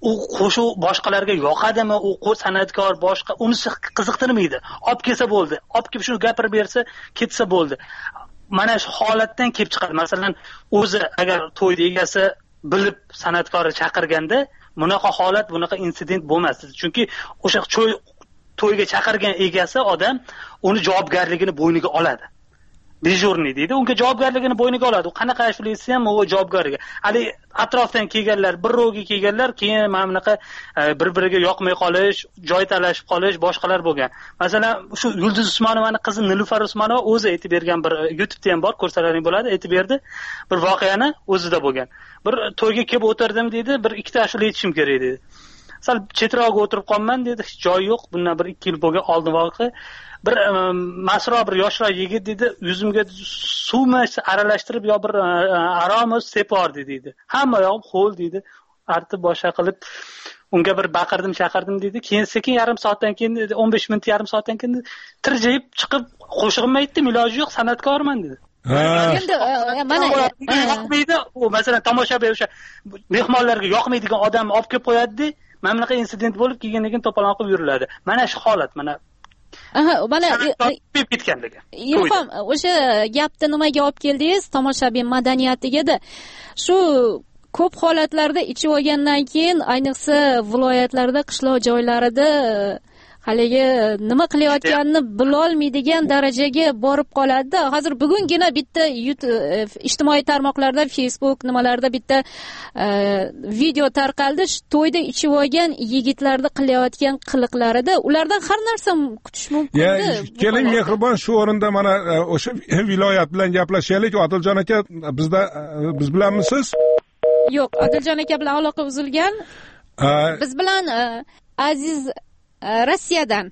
u qo'shuv boshqalarga yoqadimi, u san'atkor boshqa unisi qiziqtirmaydi. Olib kelsa bo'ldi. Olib kelib shuni gapirib bersa, ketsa bo'ldi. Mana shu holatdan kelib chiqadi. Masalan, o'zi agar to'y egasi bilib san'atkorni chaqirganda, bunaqa holat, bunaqa insident bo'lmasdi. Chunki o'sha to'yga chaqirgan egasi odam uni javobgarligini bo'yniga oladi. Dejurniy deydi, unga javobgarligini bo'yniga oladi. U qanaqa ashulisi ham u javobgarligi. Hali atrofdan kelganlar, bir ro'ga kelganlar, keyin mana bunaqa bir-biriga yoqmay qolish, joy talashib qolish, boshqalar bo'lgan. Masalan, shu Yulduz Usmonovani qizi Nilufar Usmonova o'zi aytib bergan, bir YouTube'da ham bor, ko'rsalaring bo'ladi, aytib berdi. Bir voqeani o'zida bo'lgan. Bir to'yga kelib o'tirdim dedi, bir ikkita ashula aytishim kerak dedi. Sal chetroqga o'tirib qolman dedi, hech joy yo'q. Bundan bir 2 yil bo'lgan oldin voqea. Bir masro bir yoshroq yigit dedi, yuzimga suvmi aralashtirib yo bir aromi sepordi dedi. Hamma yog'im ho'l dedi. Artib boshqa qilib unga bir baqirdim, chaqirdim dedi. Keyin sekin yarim soatdan keyin 15 minut yarim soatdan keyin tirjayib chiqib qo'shig'imni aytdim, iloji yo'q, san'atkorman dedi. Endi mana yoqmaydi. U masalan tomoshabin o'sha mehmonlarga yoqmaydigan odamni olib kelib qo'yadi-da, mana bunaqa insident bo'lib keyin to'polon qilib yuriladi. Mana shu holat, mana mana ketganligi. Ilhom, o'sha gapni nimaga olib keldingiz? Tomoshabin madaniyatiga-da. Shu ko'p holatlarda ichib olgandan keyin, ayniqsa viloyatlarda, qishloq joylarida haligi nima qilayotganini bilolmaydigan darajaga borib qoladi. Hozir bugungina bitta ijtimoiy tarmoqlarda, Facebook nimalarda bitta video tarqaldi. To'yda ichib olgan yigitlarni qilayotgan qiliqlarida ulardan har narsa kutish mumkin. Keling, mehribon, shu o'rinda mana o'sha viloyat bilan gaplashaylik. Odiljon aka, biz bilanmisiz? Yo'q, Odiljon aka bilan aloqa uzilgan. Biz bilan Aziz Rossiyadan.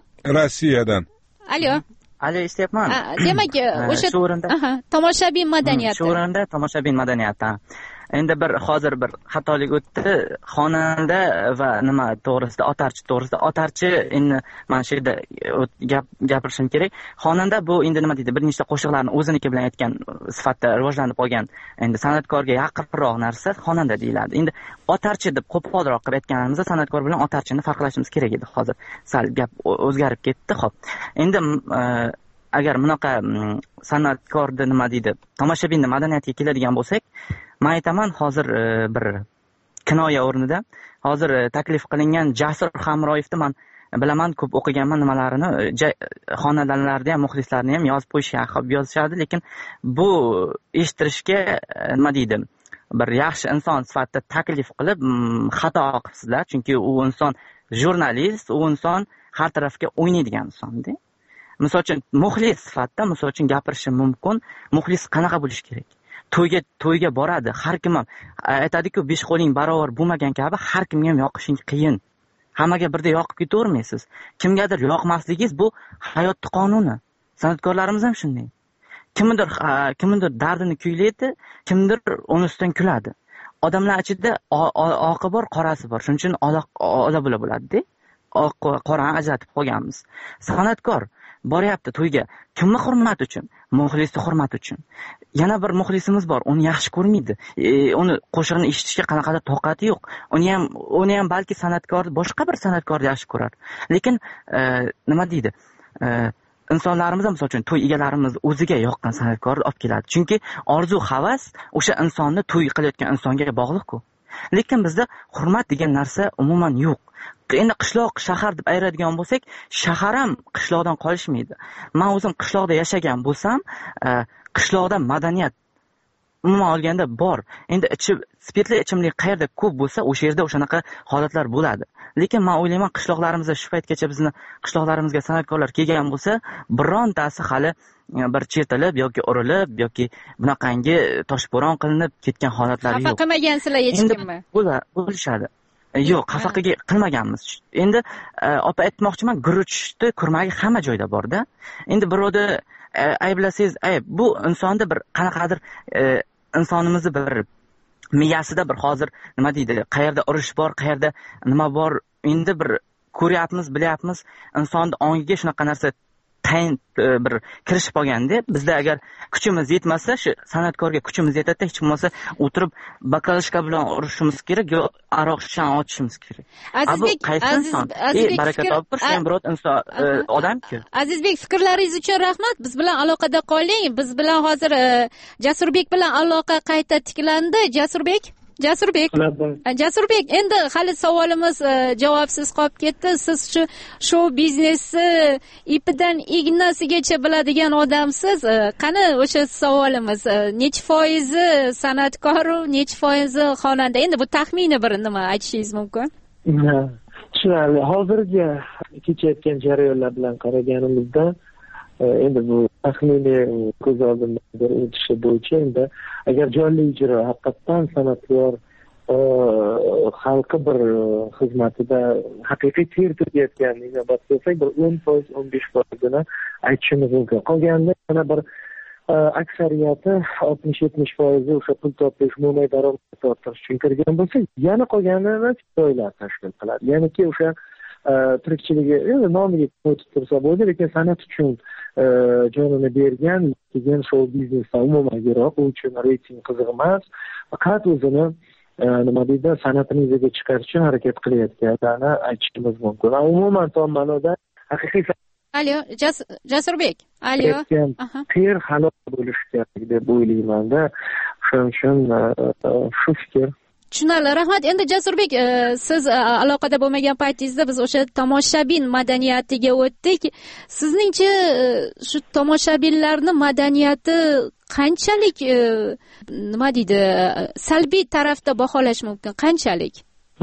Alo, eshityapman. Demak, o'sha tomoshabin madaniyati. Shu o'rinda tomoshabin madaniyati. Endi hozir bir xatolik o'tdi. Xonanda va nima to'g'risida, otarchi endi mana shu yerda gapirishim kerak. Xonanda bu endi nima deydi, bir nechta qo'shiqlarni o'ziniki bilan aytgan sifatda rivojlanib qolgan, endi san'atkorga yaqinroq narsa xonanda deyiladi. Endi otarchi deb qo'polroq qilib aytganimizda san'atkor bilan otarchini farqlashimiz kerak edi. Hozir sal gap o'zgarib ketdi. Xo'p. Endi agar bunaqa san'atkorni nima deydi, tomoshabinni madaniyatiga keladigan bo'lsak, men aytaman, hozir bir kinoya o'rnida hozir taklif qilingan Jasur Hamroyevni men bilaman, ko'p o'qiganman, nimalarini, xonandalarni ham, muxlislarni ham yozib yozishadi, lekin bu eshittirishga nima deydi, bir yaxshi inson sifatida taklif qilib xato qilibsizlar, chunki u inson jurnalist, u inson har tarafga o'ynaydigan insonda. Misol uchun muxlis sifatida misol uchun gapirishi mumkin. Muxlis qanaqa bo'lishi kerak? To'yga boradi, har kim ham aytadi-ku, 5 qo'ling barobar bo'lmagan kabi har kimga ham yoqishing qiyin. Hammaga birdek yoqib ketavermaysiz. Kimgadir yoqmasligingiz bu hayotning qonuni. San'atkorlarimiz ham shunday. Kimdir dardini kuylaydi, kimdir uni ustidan kuladi. Odamlar ichida oqi bor, qorasi bor. Shuning uchun ola bo'ladi-da. Oq qorani ajratib qo'yganmiz. San'atkor boryapti to'yga. Kimni hurmat uchun? Muxlisni hurmat uchun. Yana bir muxlisimiz bor, uni yaxshi ko'rmaydi. Uni qo'shig'ini eshitishga qanaqadir toqati yo'q. Uni ham balki san'atkor, boshqa bir san'atkorni yaxshi ko'rar. Lekin nima deydi? Insonlarimiz ham, misol uchun, to'y egalarimiz o'ziga yoqqan san'atkorni olib keladi. Chunki orzu, havas o'sha insonni, to'y qilayotgan insonga bog'liq-ku. Lekin bizda hurmat degan narsa umuman yo'q. Endi qishloq, shahar deb ayiradigan bo'lsak, shahar ham qishloqdan qolishmaydi. Men o'zim qishloqda yashagan bo'lsam, qishloqda madaniyat umuman olganda bor. Endi spirtli ichimlik qayerda ko'p bo'lsa, o'sha yerda o'shanaqa holatlar bo'ladi. Lekin men o'ylayman, qishloqlarimizda shu paytgacha bizni qishloqlarimizga san'atkorlar kelgan bo'lsa, birontasi hali bir chetilib yoki urilib yoki bunaqangi toshbo'ron qilinib ketgan holatlari yo'q. Xafa qilmagansizlar hech kimni? Bo'lishadi. Yo'q, xafa qilmaganmiz. Endi opa aytmoqchiman, guruchni kurmagi hamma joyda bor-da. Endi birovni ayblasangiz, bu insonda bir qanaqadir insonimizni bir miyasida bir hozir nima deydi, qayerda urush bor, qayerda nima bor, endi bir ko'ryapmiz, bilyapmiz, insonning ongiga shunaqa narsa tayin bir kirishib qolganda, bizda agar kuchimiz yetmasa, shu san'atkorga kuchimiz yetadi, hech bo'lmasa o'tirib bakalashka bilan urishimiz kerak, yo aroq shishan ochishimiz kerak. Azizbek, baraka topib, shu ham bir inson odam-ku. Azizbek, fikrlaringiz uchun rahmat. Biz bilan aloqada qoling. Biz bilan hozir Jasurbek bilan aloqa qayta tiklandi. Jasurbek, endi hali savolimiz javobsiz qolib ketdi. Siz shu show biznesni ipidan ignasigacha biladigan odamsiz. Qani o'sha savolimiz, necha foizi san'atkor, necha foizi xonanda? Endi bu taxminiy bir nima aytishingiz mumkin? Tushunarli. Hozirgi kechayotgan jarayonlar bilan qaraganimizda endi bu taxminiy ko'z oldimda o'tishi bo'yicha endi agar jonli ijro haqiqatdan san'atkor xalqi bir xizmatida haqiqiy ter to'kayotgan inobat bo'lsak, bir 10%, 15% aytishimiz mumkin. Qolganida yana bir aksariyati 60-70% o'sha pul topish, mo'may daromad orttirish uchun kirgan bo'lsa, yana qolganini joylar tashkil qiladi. Ya'niki o'sha tirikchiligi nomiga o'tib tursa bo'ldi, lekin san'at uchun jonini bergan, degan show biznesdan umuman yiroq, u uchun reyting qiziq emas, faqat o'zini nima deydi, san'atini yuzaga chiqarish uchun harakat qilayotganini aytishimiz mumkin. Umuman tom ma'noda haqiqiy Alo, Jasurbek. Alo. Ter halol bo'lishi kerak deb o'ylayman-da. Shuning uchun shu fikr. Tushunarli, rahmat. Endi Jasurbek, siz aloqada bo'lmagan paytingizda biz o'sha tomoshabin madaniyatiga o'tdik. Sizningcha shu tomoshabinlarning madaniyati qanchalik nima deydi, salbiy tarafda baholash mumkin? Qanchalik?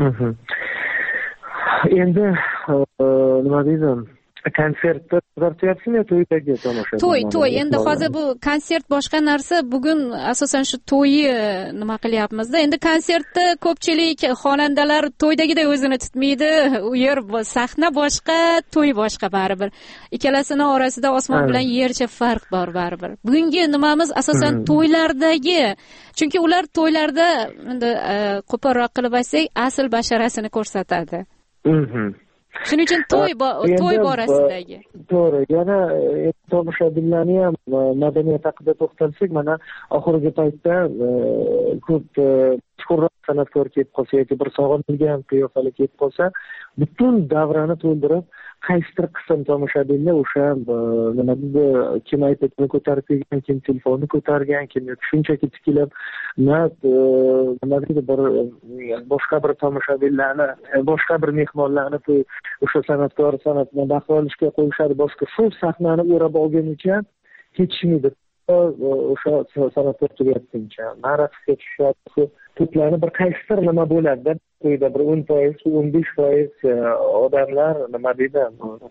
Endi nima deydi? Konsertda kuzatyapsizmi, to'ydagi tomosha? To'y. Endi hozir bu konsert boshqa narsa. Bugun asosan shu to'yni nima qilyapmiz-da. Endi konsertda ko'pchilik xonandalar to'ydagiday o'zini tutmaydi. U yer sahna boshqa, to'y boshqa baribir. Ikkalasini orasida osmon bilan yercha farq bor baribir. Bugungi nimamiz asosan to'ylardagi. Chunki ular to'ylarda endi qo'polroq qilib aytsak, asl basharasini ko'rsatadi. Shuning uchun to'y borasidagi. To'g'ri. Yana tomoshabinlarni ham madaniyat haqida to'xtalsak, mana oxirgi paytda ko'p chuqurroq san'atkor kelib qolsa yoki bir sog'inilgan qiyofali kelib qolsa, butun davrani to'ldirib, qaysidir qism tomoshabinlar o'sha nima deydi, kim aytini ko'tarib kelgan, kim telefonni ko'targan, kim shunchaki tikilib, nima deydi, bir boshqa bir tomoshabinlarni, boshqa bir mehmonlarni o'sha san'atkor san'atini bahra olishga qo'yishadi, boshqa shu sahnani o'rab olgunicha ketishmaydi. O'sha san'atkor tugatguncha narxga tushadi. To'plarni bir qaysidir nima bo'ladi-da, to'yda bir 10%, 15% odamlar nima deydi,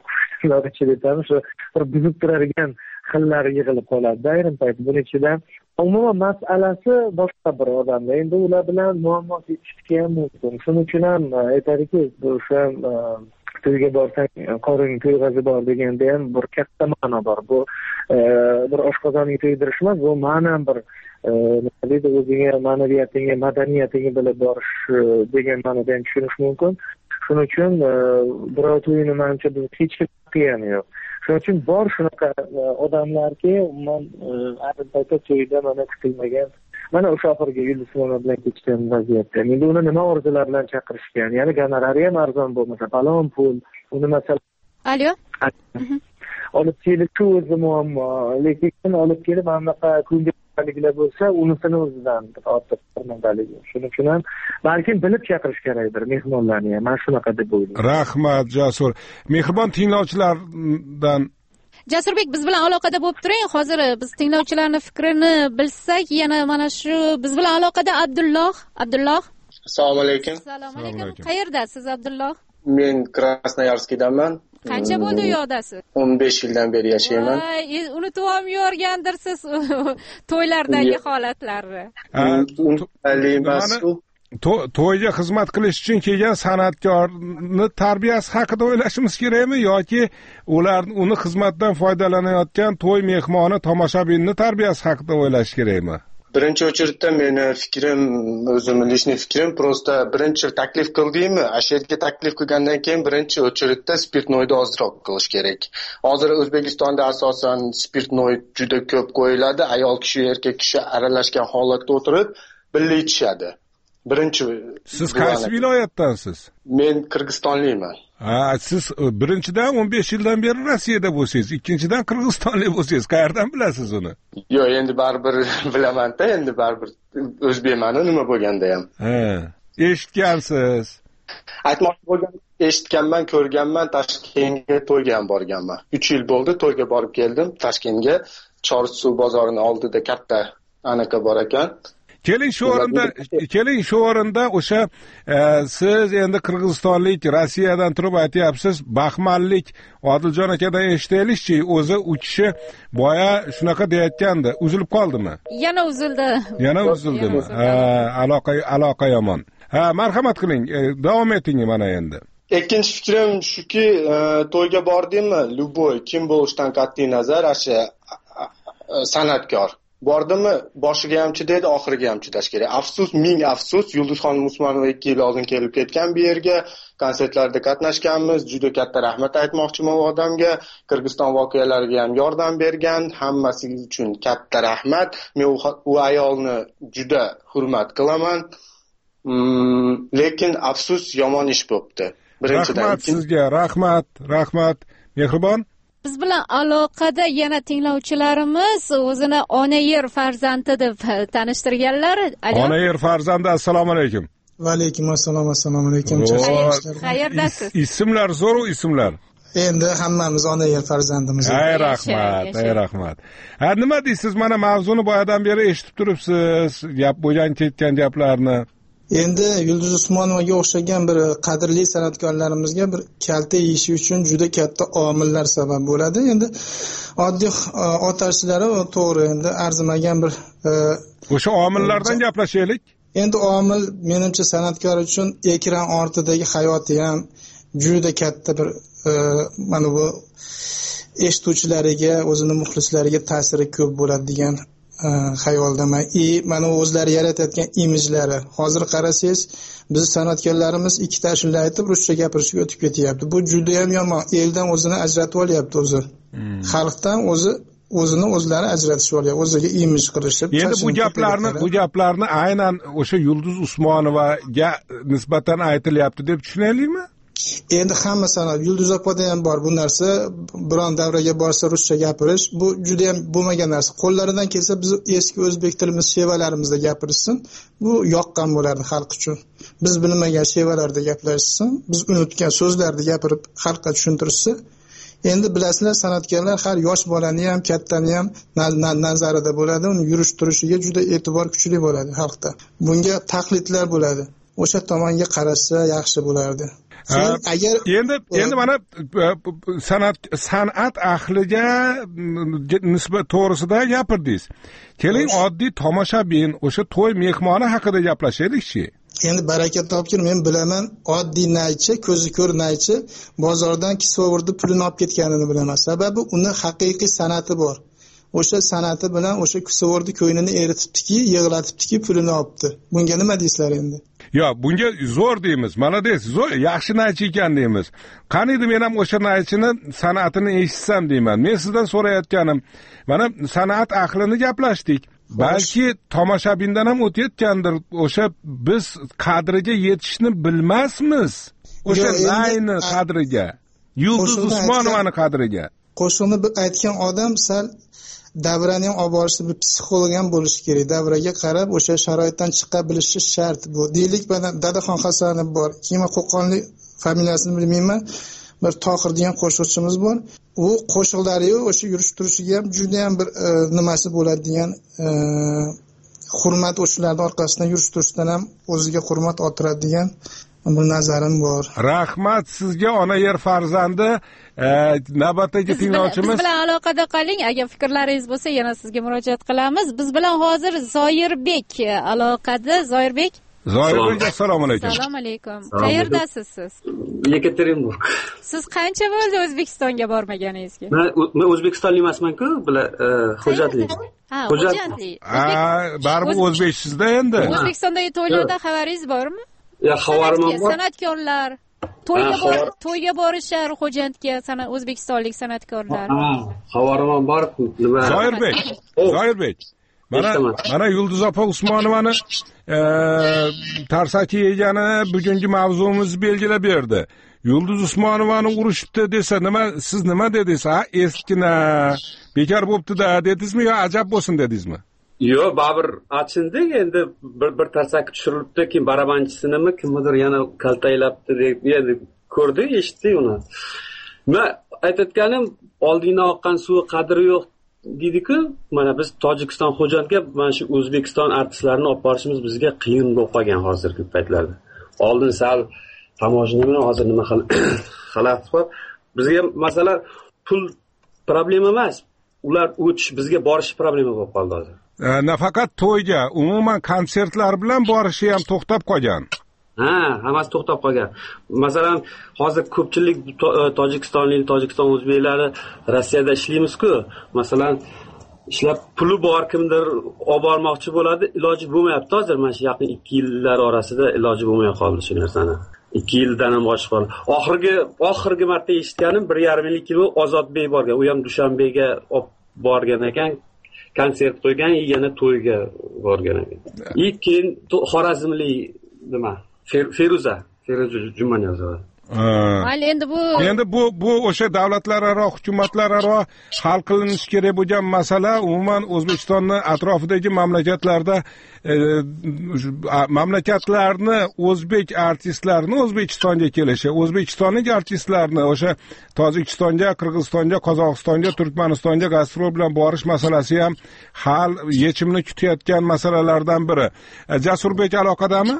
shu bir buzib turadigan xillari yig'ilib qoladi ayrim payt. Buning ichida umuman masalasi boshqa bir odamda. Endi ular bilan muammo yechishga ham mumkin. Shuning uchun ham aytadiki, o'sha to'yga borsang qoring to'yg'azi bor deganda ham bir katta ma'no bor. Bu bir oshqozonni to'ydirish emas, bu ma'nan bir nima deydi, o'zingga ma'naviyatingga, madaniyatingga bilib borish degan ma'noda ham tushunish mumkin. Shuning uchun birov to'yini manimcha biz hech kim qilgani yo'q. Shuning uchun bor shunaqa odamlarki, umuman ayrim paytda to'yda mana kutilmagan, mana o'sha oxirgi Yulduz Usmonova bilan kechgan vaziyatda. Endi uni nima orzular bilan chaqirishgan? Ya'ni gonorari ham arzon bo'lmasa, falon pul, uni masalan Alo. Olib kelish o'zi muammo. Lekin olib kelib anaqa ko'ngilliklar bo'lsa, unisini o'zidan ortib qilmadaligi. Shuning uchun ham balkim bilib chaqirish kerakdir mehmonlarni ham. Men shunaqa deb o'ylayman. Rahmat, Jasur. Mehribon tinglovchilardan Jasurbek, biz bilan aloqada bo'lib turing. Hozir biz tinglovchilarning fikrini bilsak, yana mana shu biz bilan aloqada Abdulloh. Assalomu alaykum. Assalomu alaykum. Qayerdasiz, Abdulloh? Men Krasnoyarskdanman. Qancha bo'ldi u yoqdasiz? 15 yildan beri yashayman. Unutib ham yurgandirsiz to'ylardagi holatlarni. To'yga xizmat qilish uchun kelgan san'atkorni tarbiyasi haqida o'ylashimiz kerakmi yoki uni xizmatdan foydalanayotgan to'y mehmoni tomoshabinni tarbiyasi haqida o'ylash kerakmi? birinchi очередda meni fikrim, o'zim lishniy fikrim, просто birinchi taklif qildingmi, shu yerga taklif qilgandan keyin birinchi очередda spirtnoyni ozroq qilish kerak. Hozir O'zbekistonda asosan spirtnoy juda ko'p qo'yiladi, ayol kishi, erkak kishi aralashgan holatda o'tirib birga ichishadi. Birinchi. Siz qaysi viloyatdansiz? Men Qirg'izistonlikman. Siz birinchidan 15 yildan beri Rossiyada bo'lsangiz, ikkinchidan Qirg'izistonlik bo'lsangiz, qayerdan bilasiz uni? Yo'q, endi baribir bilaman-da, endi baribir o'zbekmanu nima bo'lganda ham. Eshitgansiz. Aytmoqchi bo'lgan, eshitganman, ko'rganman, Toshkentga to'yga ham borganman. 3 yil bo'ldi, to'yga borib keldim. Toshkentga Chorsuv bozorining oldida katta anaqa bor ekan. Keling shu o'rinda o'sha siz endi Qirg'izistonlik, Rossiyadan turib aytyapsiz, baxmallik Odiljon akadan eshitaylikchi, o'zi u kishi boya shunaqa deyotgandi, uzilib qoldimi? Yana uzildi. Yana uzildimi? Aloqa yomon. Marhamat qiling, davom eting mana endi. Ikkinchi fikrim shuki, to'yga bordingmi, Luboy kim bo'lishidan qat'iy nazar, o'sha san'atkor bordimi, boshiga ham chidaydi, oxiriga ham chidash kerak. Afsus, ming afsus, Yulduzxonim Usmonova 2 yil oldin kelib ketgan bu yerga, konsertlarda qatnashganmiz. Juda katta rahmat aytmoqchiman u odamga. Qirg'iziston voqealariga ham yordam bergan. Hammasi uchun katta rahmat. Men u ayolni juda hurmat qilaman. Lekin afsus, yomon ish bo'libdi. Birinchidan. Rahmat sizga, rahmat. Mehribon. Biz bilan aloqada yana tinglovchilarimiz o'zini ona yer farzandi deb tanishtirganlar. Ona yer farzandi, assalomu alaykum. Va alaykum assalom, assalomu alaykum. Qayerdasiz? Ismlar zo'r ismlar. Endi hammamiz ona yer farzandimiz. Ay rahmat. Nima deysiz? Mana mavzuni boyadan beri eshitib turibsiz, gap bo'lgan ketgan gaplarni. Endi Yulduz Usmonovaga o'xshagan bir qadrli san'atkorlarimizga bir kalta yeyishi uchun juda katta omillar sabab bo'ladi. Endi oddiy otarchilari to'g'ri, endi arzimagan bir o'sha omillardan gaplashaylik. Endi omil menimcha san'atkor uchun ekran ortidagi hayoti ham juda katta bir mana bu eshituvchilariga, o'zini muxlislariga ta'siri ko'p bo'ladi degan xayoldaman. Mana o'zlari yaratayotgan imijlari. Hozir qarasangiz, biz san'atkorlarimiz ikkita ashula aytib ruscha gapirishga o'tib ketyapti. Bu juda ham yomon. Eldan o'zini ajratib olyapti o'zi. Xalqdan o'zini o'zlari ajratishib olyapti. O'ziga imij qilishib. Endi bu gaplarni aynan o'sha Yulduz Usmonovaga nisbatan aytilyapti deb tushunaylikmi? Endi hamma san'at Yulduz opada ham bor bu narsa. Biron davraga borsa ruscha gapirish, bu juda ham bo'lmagan narsa. Qo'llaridan kelsa biz eski o'zbek tilimiz shevalarimizda gapirishsin. Bu yoqqan bo'lardi xalq uchun. Biz bilmagan shevalarda gaplashsin, biz unutgan so'zlarni gapirib xalqqa tushuntirishsa. Endi bilasizlar, san'atkorlar har yosh bolani ham, kattani ham nazarida bo'ladi. Uni yurish turishiga juda e'tibor kuchli bo'ladi xalqda. Bunga taqlidlar bo'ladi. O'sha tomonga qarasa yaxshi bo'lardi. Endi mana san'at ahliga nisbat to'g'risida gapirdingiz. Keling, oddiy tomoshabin, o'sha to'y mehmoni haqida gaplashaylikchi. Endi baraka topgin, men bilaman, oddiy naychi, ko'zi ko'r naychi bozordan kislovorni pulini olib ketganini bilaman. Sababi uni haqiqiy san'ati bor. O'sha san'ati bilan o'sha kislovorni ko'ynini eritibdiki, yig'latibdiki, pulini olibdi. Bunga nima deysizlar endi? Yo, bunga zo'r deymiz. Malades, zo'r, yaxshi naychi ekan deymiz. Qani edi men ham o'sha naychini san'atini eshitsam deyman. Men sizdan so'rayotganim, mana san'at ahlini gaplashdik. Balki tomoshabindan ham o'tayotgandir. O'sha biz qadriga yetishni bilmasmiz. O'sha nayni qadriga, Yulduz Usmonovani qadriga. Qo'shiqni aytgan odam sal davrani ham olib borishni bir psixolog ham bo'lishi kerak. Davraga qarab o'sha sharoitdan chiqa bilishi shart bu. Deylik, mana Dadaxon Hasanov bor. Kema Qo'qonlik familiyasini bilmayman. Bir Tohir degan qo'shiqchimiz bor. U qo'shiqlari o'sha yurish turishiga ham juda ham bir nimasi bo'ladi degan hurmat o'shalarning orqasidan yurish turishdan ham o'ziga hurmat orttiradi degan bir nazarim bor. Rahmat sizga, ona yer farzandi. Navbatdagi tinglovchimiz. Biz bilan aloqada qoling. Agar fikrlaringiz bo'lsa, yana sizga murojaat qilamiz. Biz bilan hozir Zoirbek aloqada. Zoirbek, assalomu alaykum. Assalomu alaykum. Qayerdasiz siz? Yekaterinburg. Siz qancha bo'ldi O'zbekistonga bormaganingizga? Men O'zbekistonlik emasman-ku, xo'jatlik. xo'jandlik. Baribir o'zbeksizda endi. O'zbekistondagi to'ylardan xabaringiz bormi? Xabarim bor. San'atkorlar to'yga borishar xo'jandga, o'zbekistonlik san'atkorlar. Xabarim bor. Nima? Zoirbek. Mana Yulduz opa Usmonovani tarsaki yegani bugungi mavzumiz belgilab berdi. Yulduz Usmonovani urishibdi desa siz nima dedingiz? Eskina bekor bo'pti-da dedingizmi yo ajab bo'lsin dedingizmi? Yo'q, baribir achindi, endi bir tarsaki tushirilibdi, keyin barabanchisinimi kimdir yana kaltaylabdi deb endi ko'rdi, eshitdi uni. Men aytayotganim, oldingdan oqqan suvi qadri yo'q deydi-ku, mana biz Tojikiston xo'jandga mana shu O'zbekiston artistlarini olib borishimiz bizga qiyin bo'lib qolgan hozirgi paytlarda. Oldin sal tamoshinimi hozir nima xalaqit bor. Bizga masalan pul problema emas, ular o'tish bizga borish problema bo'lib qoldi hozir. Nafaqat to'yga, umuman konsertlar bilan borishi ham to'xtab qolgan. Hammasi to'xtab qolgan. Masalan, hozir ko'pchilik Tojikiston o'zbeklari Rossiyada ishlaymiz-ku. Masalan, ishlab puli bor kimdir olib bormoqchi bo'ladi, iloji bo'lmayapti hozir. Mana shu yaqin 2 yillar orasida iloji bo'lmay qoldi shu narsani. 2 yildan ham oshib qoldi. Oxirgi marta eshitganim 1,5 yil Ozodbek borgan. U ham Dushanbega olib borgan ekan. Konsert qo'ygan, yana to'yga borgan ekan. Keyin Xorazmlik nima? Feruza Jumaniyozova. Endi bu o'sha davlatlararo, hukumatlararo hal qilinishi kerak bo'lgan masala. Umuman O'zbekistonning atrofidagi mamlakatlarni o'zbek artistlarini O'zbekistonga kelishi, o'zbekistonlik artistlarni o'sha Tojikistonga, Qirg'izistonga, Qozog'istonga, Turkmanistonga gastrol bilan borish masalasi ham yechimni kutayotgan masalalardan biri. Jasurbek aloqadami?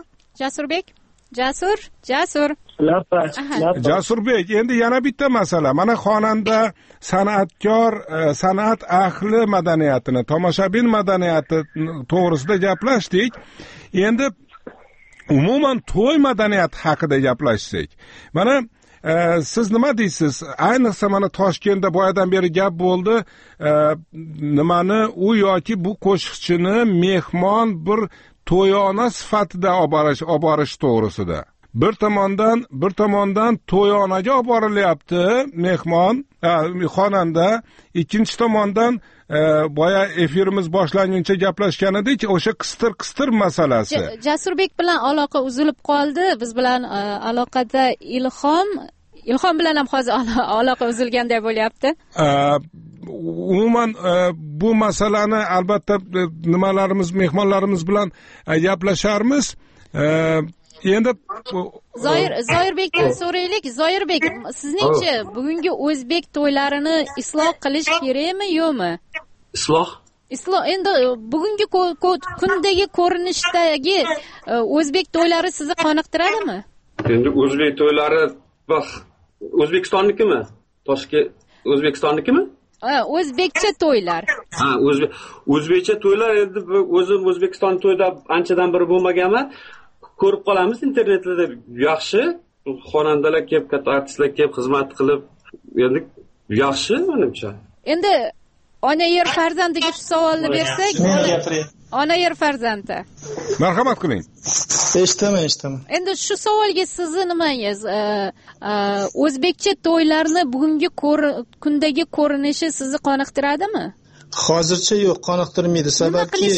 Jasurbek, endi yana bitta masala. Mana xonanda, san'atkor, san'at ahli madaniyatini, tomoshabin madaniyati to'g'risida gaplashdik. Endi umuman to'y madaniyati haqida gaplashsak. Mana siz nima deysiz? Ayniqsa mana Toshkentda boyadan beri gap bo'ldi, nimani u yoki bu qo'shiqchini mehmon bir to'yona sifatida olib borish to'g'risida. Bir tomondan to'yonaga olib borilyapti mehmon, xonanda, ikkinchi tomondan boya efirimiz boshlanguncha gaplashgan edik, o'sha qistir masalasi. Jasurbek bilan aloqa uzilib qoldi. Biz bilan aloqada Ilhom bilan ham hozir aloqa uzilgandek bo'lyapti. Umuman bu masalani albatta mehmonlarimiz bilan gaplasharmiz. Endi Zoirbekdan so'raylik. Zoirbek, sizningcha bugungi o'zbek to'ylarini isloh qilish kerakmi, yo'qmi? Isloh endi bugungi kundagi ko'rinishdagi o'zbek to'ylari sizni qoniqtiradimi? Endi o'zbek to'ylari O'zbekistonnikimi? O'zbekistonnikimi? O'zbekcha to'ylar. O'zbekcha to'ylar endi o'zim O'zbekiston to'yida anchadan beri bo'lmaganman. Ko'rib qolamiz internetda, yaxshi. Xonandalar kelib, katta artistlar kelib xizmat qilib, endi yaxshi menimcha. Endi ona yer farzandiga shu savolni bersak, ona yer farzandi. Marhamat qiling. Eshitaman. Endi shu savolga sizni nimangiz? O'zbekcha to'ylarni bugungi kundagi ko'rinishi sizni qoniqtiradimi? Hozircha yo'q, qoniqtirmaydi. Sababki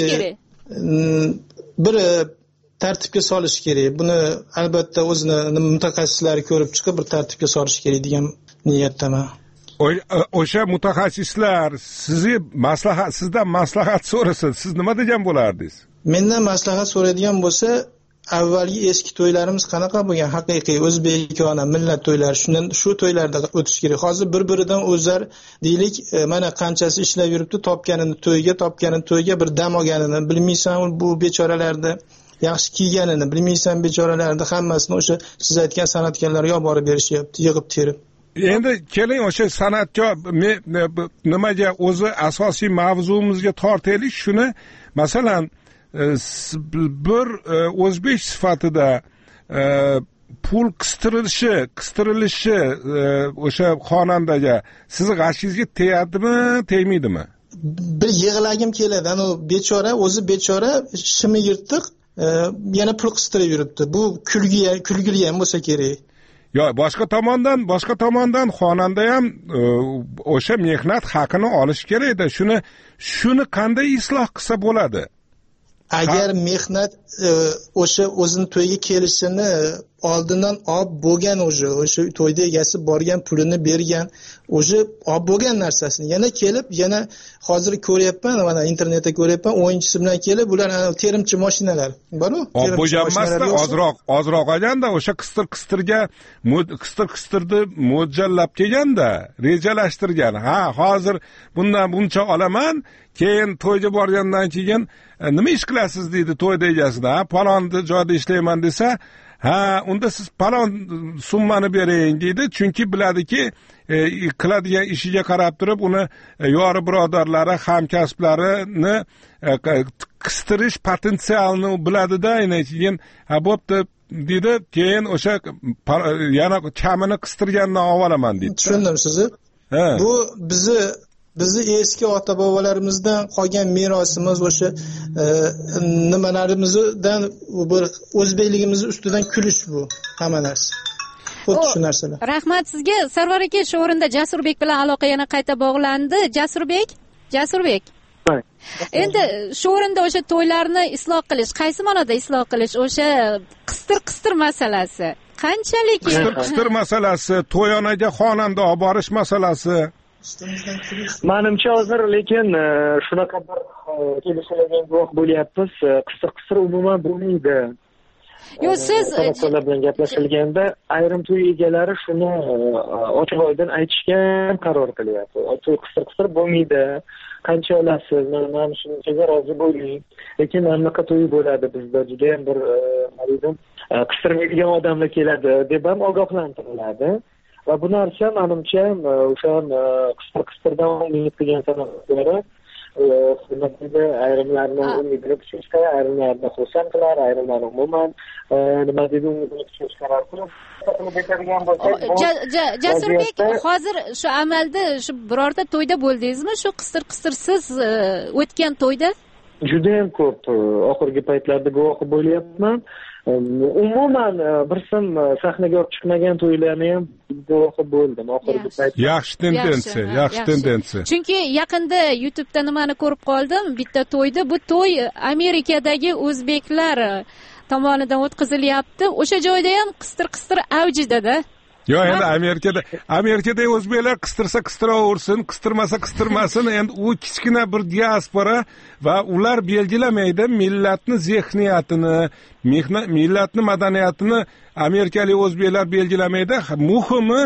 biri tartibga solish kerak. Buni albatta o'zini mutaxassislari ko'rib chiqib bir tartibga solish kerak degan niyatdaman. O'sha mutaxassislar sizdan maslahat so'rasa, siz nima degan bo'lardingiz? Mendan maslahat so'raydigan bo'lsa, avvalgi eski to'ylarimiz qanaqa bo'lgan, haqiqiy o'zbekona millat to'ylari, shu to'ylarda o'tish kerak. Hozir bir-biridan o'zlar deylik, mana qanchasi ishlab yuribdi, topganini to'yga bir dam olganini bilmaysan, bu bechoralarni yaxshi kiyganini bilmaysan, bechoralarni hammasini o'sha siz aytgan san'atkorlarga olib borib berishyapti, yig'ib terib. Endi keling o'sha san'atkor nimaga o'zi asosiy mavzumizga tortaylik shuni. Masalan, bir o'zbek sifatida pul qistirilishi o'sha xonandaga sizni g'ashingizga tegadimi, tegmaydimi? bir yig'lagim keladi. Ana bechora, o'zi bechora shimi yirtiq, yana pul qistirib yuribdi. Bu kulgili ham bo'lsa kerak. Yo, boshqa tomondan xonanda ham o'sha mehnat haqini olish kerak-da. Shuni qanday isloh qilsa bo'ladi? Agar mehnat o'sha o'zini to'yga kelishini oldindan olib bo'lgan, o'sha to'yda egasi borgan, pulini bergan, o'sha olib bo'lgan narsasini yana kelib, yana hozir ko'ryapman, mana internetda ko'ryapman, o'yinchisi bilan kelib, ular terimchi mashinalar bor-ku. Olib bo'lganmasda ozroq olganda, o'sha qistirni mo'ljallab kelganda, rejalashtirgan. Ha, hozir bundan buncha olaman, keyin to'yga borgandan keyin nima ish qilasiz deydi to'yda egasida. Palon joyda ishlayman desa, ha, unda siz palon summani bering deydi, chunki biladiki, qiladigan ishiga qarab turib uni yori birodarlari, hamkasblarini qistirish potensialini biladi-da, keyin ha bo'pti deydi, keyin o'sha yana kamini qistirgandan olaman deydi. Tushundim sizni. Bu bizni eski ota bobolarimizdan qolgan merosimiz, o'sha nimalarimizdan, bir o'zbekligimiz ustidan kulish bu hamma narsa. Xuddi shu narsalar. Rahmat sizga. Sarvar aka, shu o'rinda Jasurbek bilan aloqa yana qayta bog'landi. Jasurbek. Endi shu o'rinda o'sha to'ylarni isloh qilish, qaysi ma'noda isloh qilish? O'sha qistir masalasi qanchalik? Qistir masalasi, to'yonaga xonanda olib borish masalasi. Manimcha hozir lekin shunaqa bir kelishilgan guvoh bo'lyapmiz. Qistir umuman bo'lmaydi. Yo, siz san'atkorlar bilan gaplashilganda ayrim to'y egalari shuni ochiq oydin aytishga qaror qilyapti. To'y qistir bo'lmaydi. Qancha olasiz? Mana shunchaga rozi bo'ling. Lekin anaqa to'y bo'ladi bizda. Juda ham bir qistirmaydigan odamlar keladi deb ham ogohlantiriladi. Va bu narsa menimcha o'sha qistirdan umid qilgan san'atkorlar hurmatli ayrimlarni umidini kuchaytiradi, ayrimlarni xursand qilar, ayrimlarni umuman nima deydi umidini kuchaytiradi. Jasurbek, hozir shu amalda shu birorta to'yda bo'ldingizmi? Shu qistirsiz o'tgan to'yda? Juda ham ko'p. Oxirgi paytlarda guvohi bo'lyapman. Umuman bir sim sahnaga olib chiqmagan to'ylarni ham guvohi bo'ldim oxirgi paytda. Yaxshi tendensiya. Chunki yaqinda YouTube'da nimani ko'rib qoldim, bitta to'yda, bu to'y Amerikadagi o'zbeklar tomonidan o'tkazilyapti. O'sha joyda ham qistir avjida-da. Yo'q, endi Amerikada o'zbeklar qistiraversin, qistirmasa qistirmasin. Endi u kichkina bir diaspora va ular belgilamaydi millatni zehniyatini, millatni madaniyatini amerikalik o'zbeklar belgilamaydi. Muhimi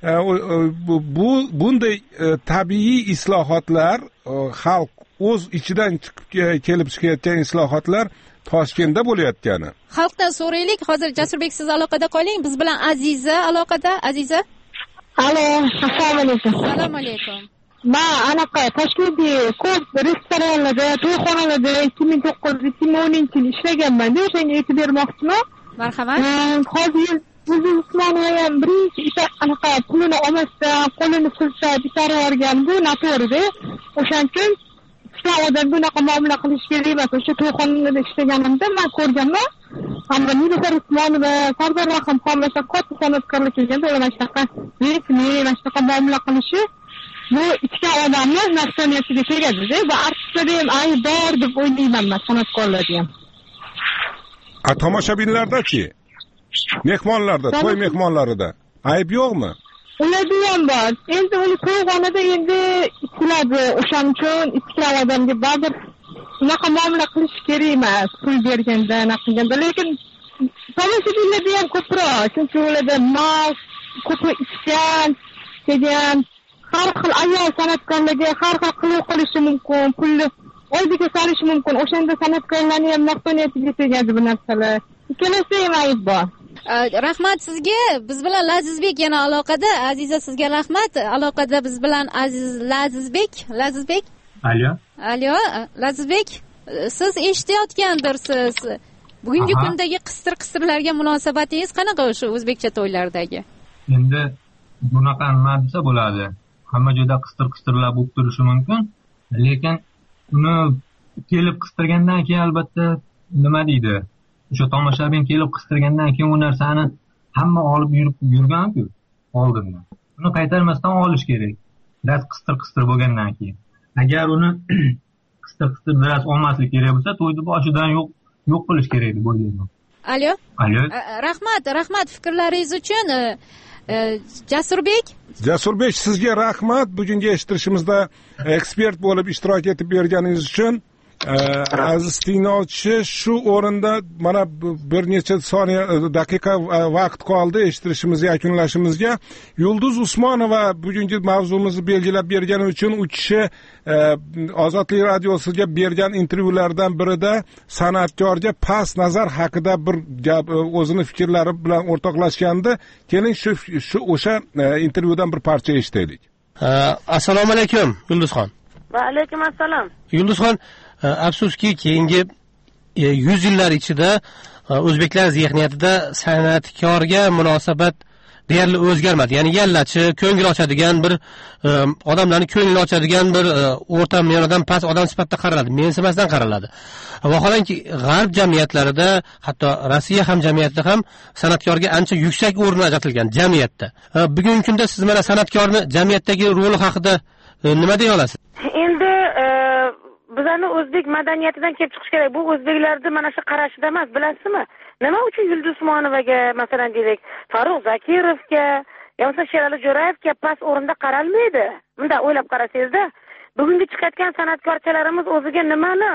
bunday tabiiy islohotlar, xalq o'z ichidan kelib chiqayotgan islohotlar Toshkentda bo'layotgani. Xalqdan so'raylik. Hozir Jasurbek siz aloqada qoling. Biz bilan Aziza aloqada. Aziza. Alo, assalomu alaykum. Assalomu alaykum. Men anaqa Toshkentda ko'p restoranlarda, to'yxonalarda 2009-2010 ishlaganman. O'shanga aytib bermoqchiman. Marhamat. Hozir o'zim Usmonova ham birinchi anaqa pulini olmasdan, qo'lini silsa bitarib yuborgan. Bu noto'g'ri. O'shaning uchun odam bunaqa muomala qilish kerak emas. O'sha to'yxonada ishlaganimda men ko'rganman. Hamda Nilufar Usmonova, Sardor Rahimxon va katta san'atkorlar kelganda ular shunaqa muomala qilishi bu ichki odamni nafsoniyatiga tegadi-da. Bu artistlarda ham ayb bor deb o'ylayman men, san'atkorlarda ham. Tomoshabinlarda-chi? Mehmonlarda, to'y mehmonlarida ayb yo'qmi? Ularda ham bor. Endi uni to'yxonada endi ichiladi. O'shaning uchun ichki odamga baribir unaqa muomala qilish kerak emas. Pul berganda, naqilganda. Lekin tomoshabinlarda ham ko'proq. Chunki ularda mas, ko'p ichgan, degan har xil ayol san'atkorlarga har xil qilib qilishi mumkin. Pulni oydiga solishi mumkin. O'shanda san'atkorlarning ham nafsoniyatiga tegadi bu narsalar. Ikkalasi ham ayb bor. Rahmat sizga. Biz bilan Lazizbek yana aloqada. Aziza sizga rahmat. Aloqada biz bilan Lazizbek. Alo, Lazizbek. Siz eshitayotgandirsiz. Bugungi kundagi qistirlarga munosabatingiz qanaqa o'sha o'zbekcha to'ylardagi? Endi bunaqa nima desa bo'ladi. Hamma joyda qistirlar bo'lib turishi mumkin. lekin uni kelib qistirgandan keyin albatta nima deydi, o'sha tomoshabin kelib qistirgandan keyin u narsani hamma olib yurgan-ku oldindan. Uni qaytarmasdan olish kerak. Biraz qistir bo'lgandan keyin. Agar uni qistir biraz olmaslik kerak bo'lsa, to'yni boshidan yo'q qilish kerak deb o'ylayman. Alo. Alo. Rahmat fikrlaringiz uchun. Jasurbek, sizga rahmat. Bugungi eshittirishimizda ekspert bo'lib ishtirok etib berganingiz uchun. Aziz tinglovchi, shu o'rinda mana bir necha soniya daqiqa vaqt qoldi eshittirishimizni yakunlashimizga. Yulduz Usmonova bugungi mavzumizni belgilab bergani uchun u kishi Ozodlik radiosiga bergan intervyulardan birida san'atkorga past nazar haqida bir gap o'zini fikrlari bilan o'rtoqlashgandi. Keling shu o'sha intervyudan bir parcha eshitaylik. Assalomu alaykum Yulduzxon. Va alaykum assalom. Yulduzxon, afsuski keyingi 100 yillar ichida o'zbeklar zihniyatida san'atkorga munosabat deyarli o'zgarmadi. Ya'ni yallachi, ko'ngil ochadigan bir odamlarni ko'ngil ochadigan bir o'rta me'yordan past odam sifatida qaraladi, mensimasdan qaraladi. Vaholanki g'arb jamiyatlarida, hatto Rossiya ham jamiyatida ham san'atkorga ancha yuksak o'rin ajratilgan jamiyatda. Bugungi kunda siz mana san'atkorni jamiyatdagi roli haqida nima deya olasiz? Endi bizani o'zbek madaniyatidan kelib chiqish kerak. Bu o'zbeklarning mana shu qarashida emas, bilasizmi? Nima uchun Yulduz Usmonovaga, masalan deylik, Farruh Zakirovga, yoki Sherali Jo'rayevga past o'rinda qaralmaydi? Bunda o'ylab qarasangizda, bugungi chiqayotgan san'atkorchalarimiz o'ziga nimani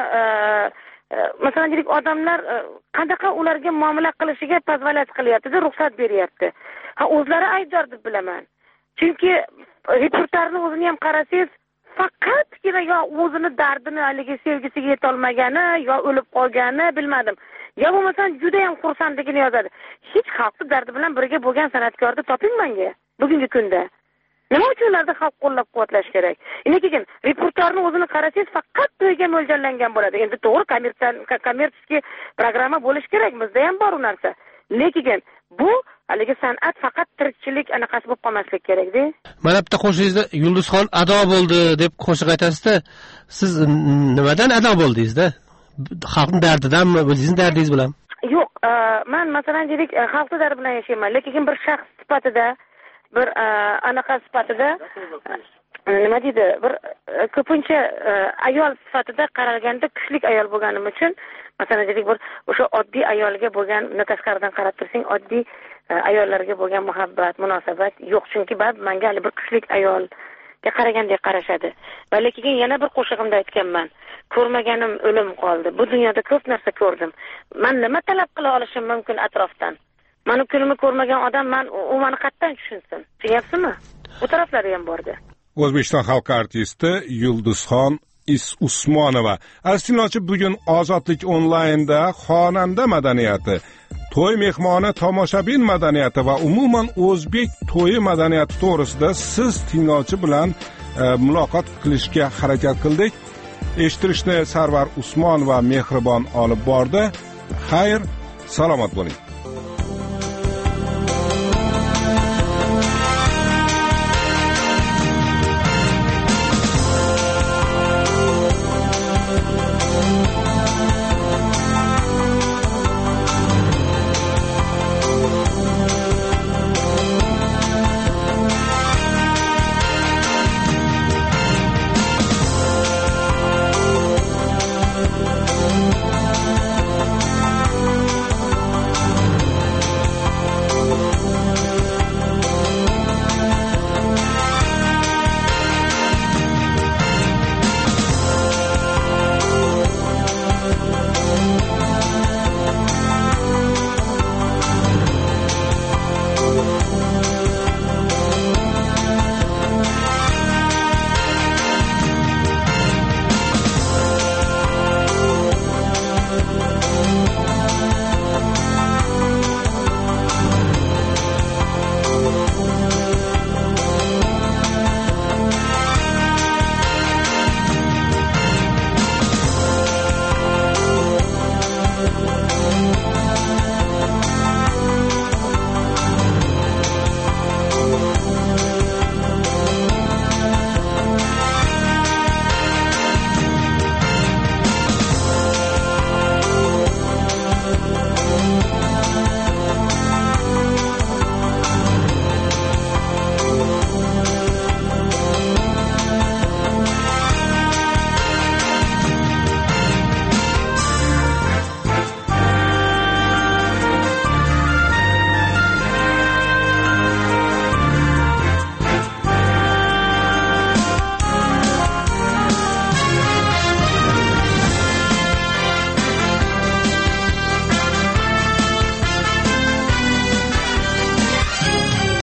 masalan deylik, odamlar qanaqa ularga muomala qilishiga pozvolat qilyapti, ruxsat beryapti. O'zlari aybdor deb bilaman. Chunki reportajni o'zini ham qarasangiz, faqatgina yo o'zini dardini, haligi sevgisiga yetolmagani, yo o'lib qolgani, bilmadim. Yo bo'lmasam juda ham xursandligini yozadi. Hech xalqning dardi bilan birga bo'lgan san'atkorni toping menga bugungi kunda. Nima uchun ularni xalq qo'llab-quvvatlash kerak? Lekin reportajni o'zini qarasangiz, faqat to'yga mo'ljallangan bo'ladi. Endi to'g'ri kommersiya programma bo'lish kerak, bizda ham bor u narsa. Lekin bu haligi san'at faqat tirikchilik anaqasi bo'lib qolmaslik kerak-da. Mana bitta qo'shingizda Yulduzxon ado bo'ldi deb qo'shiq aytasizda, siz nimadan ado bo'ldingiz-da? Xalqning dardidanmi, o'zingizning dardingiz bilan? Yo'q, men masalan deylik, xalqning dardi bilan yashayman, lekin bir shaxs sifatida, bir anaqa sifatida nima deydi, bir ko'pincha ayol sifatida qaralganda kuchli ayol bo'lganim uchun, masalan deylik, bir o'sha oddiy ayolga bo'lgan, tashqaridan qarab tursang, oddiy ayollarga bo'lgan muhabbat, munosabat yo'q, chunki menga hali bir kuchli ayolga qaragandek qarashadi. Va lekin yana bir qo'shig'imda aytganman, ko'rmaganim o'lim qoldi. Bu dunyoda ko'p narsa ko'rdim. Men nima talab qila olishim mumkin atrofdan? Meni kunimni ko'rmagan odam u meni qatdan tushunsin. Tushunyapsizmi? Bu taraflari ham bordi. O'zbekiston xalq artisti Yulduzxon Usmonova. Asliyochi bugun Ozodlik onlaynda xonanda madaniyati, to'y mehmoni tomoshabin madaniyati va umuman o'zbek to'yi madaniyati to'g'risida siz tinglovchi bilan muloqot qilishga harakat qildik. Eshittirishni Sarvar Usmon va Mehribon olib bordi. Xayr, salomat bo'ling.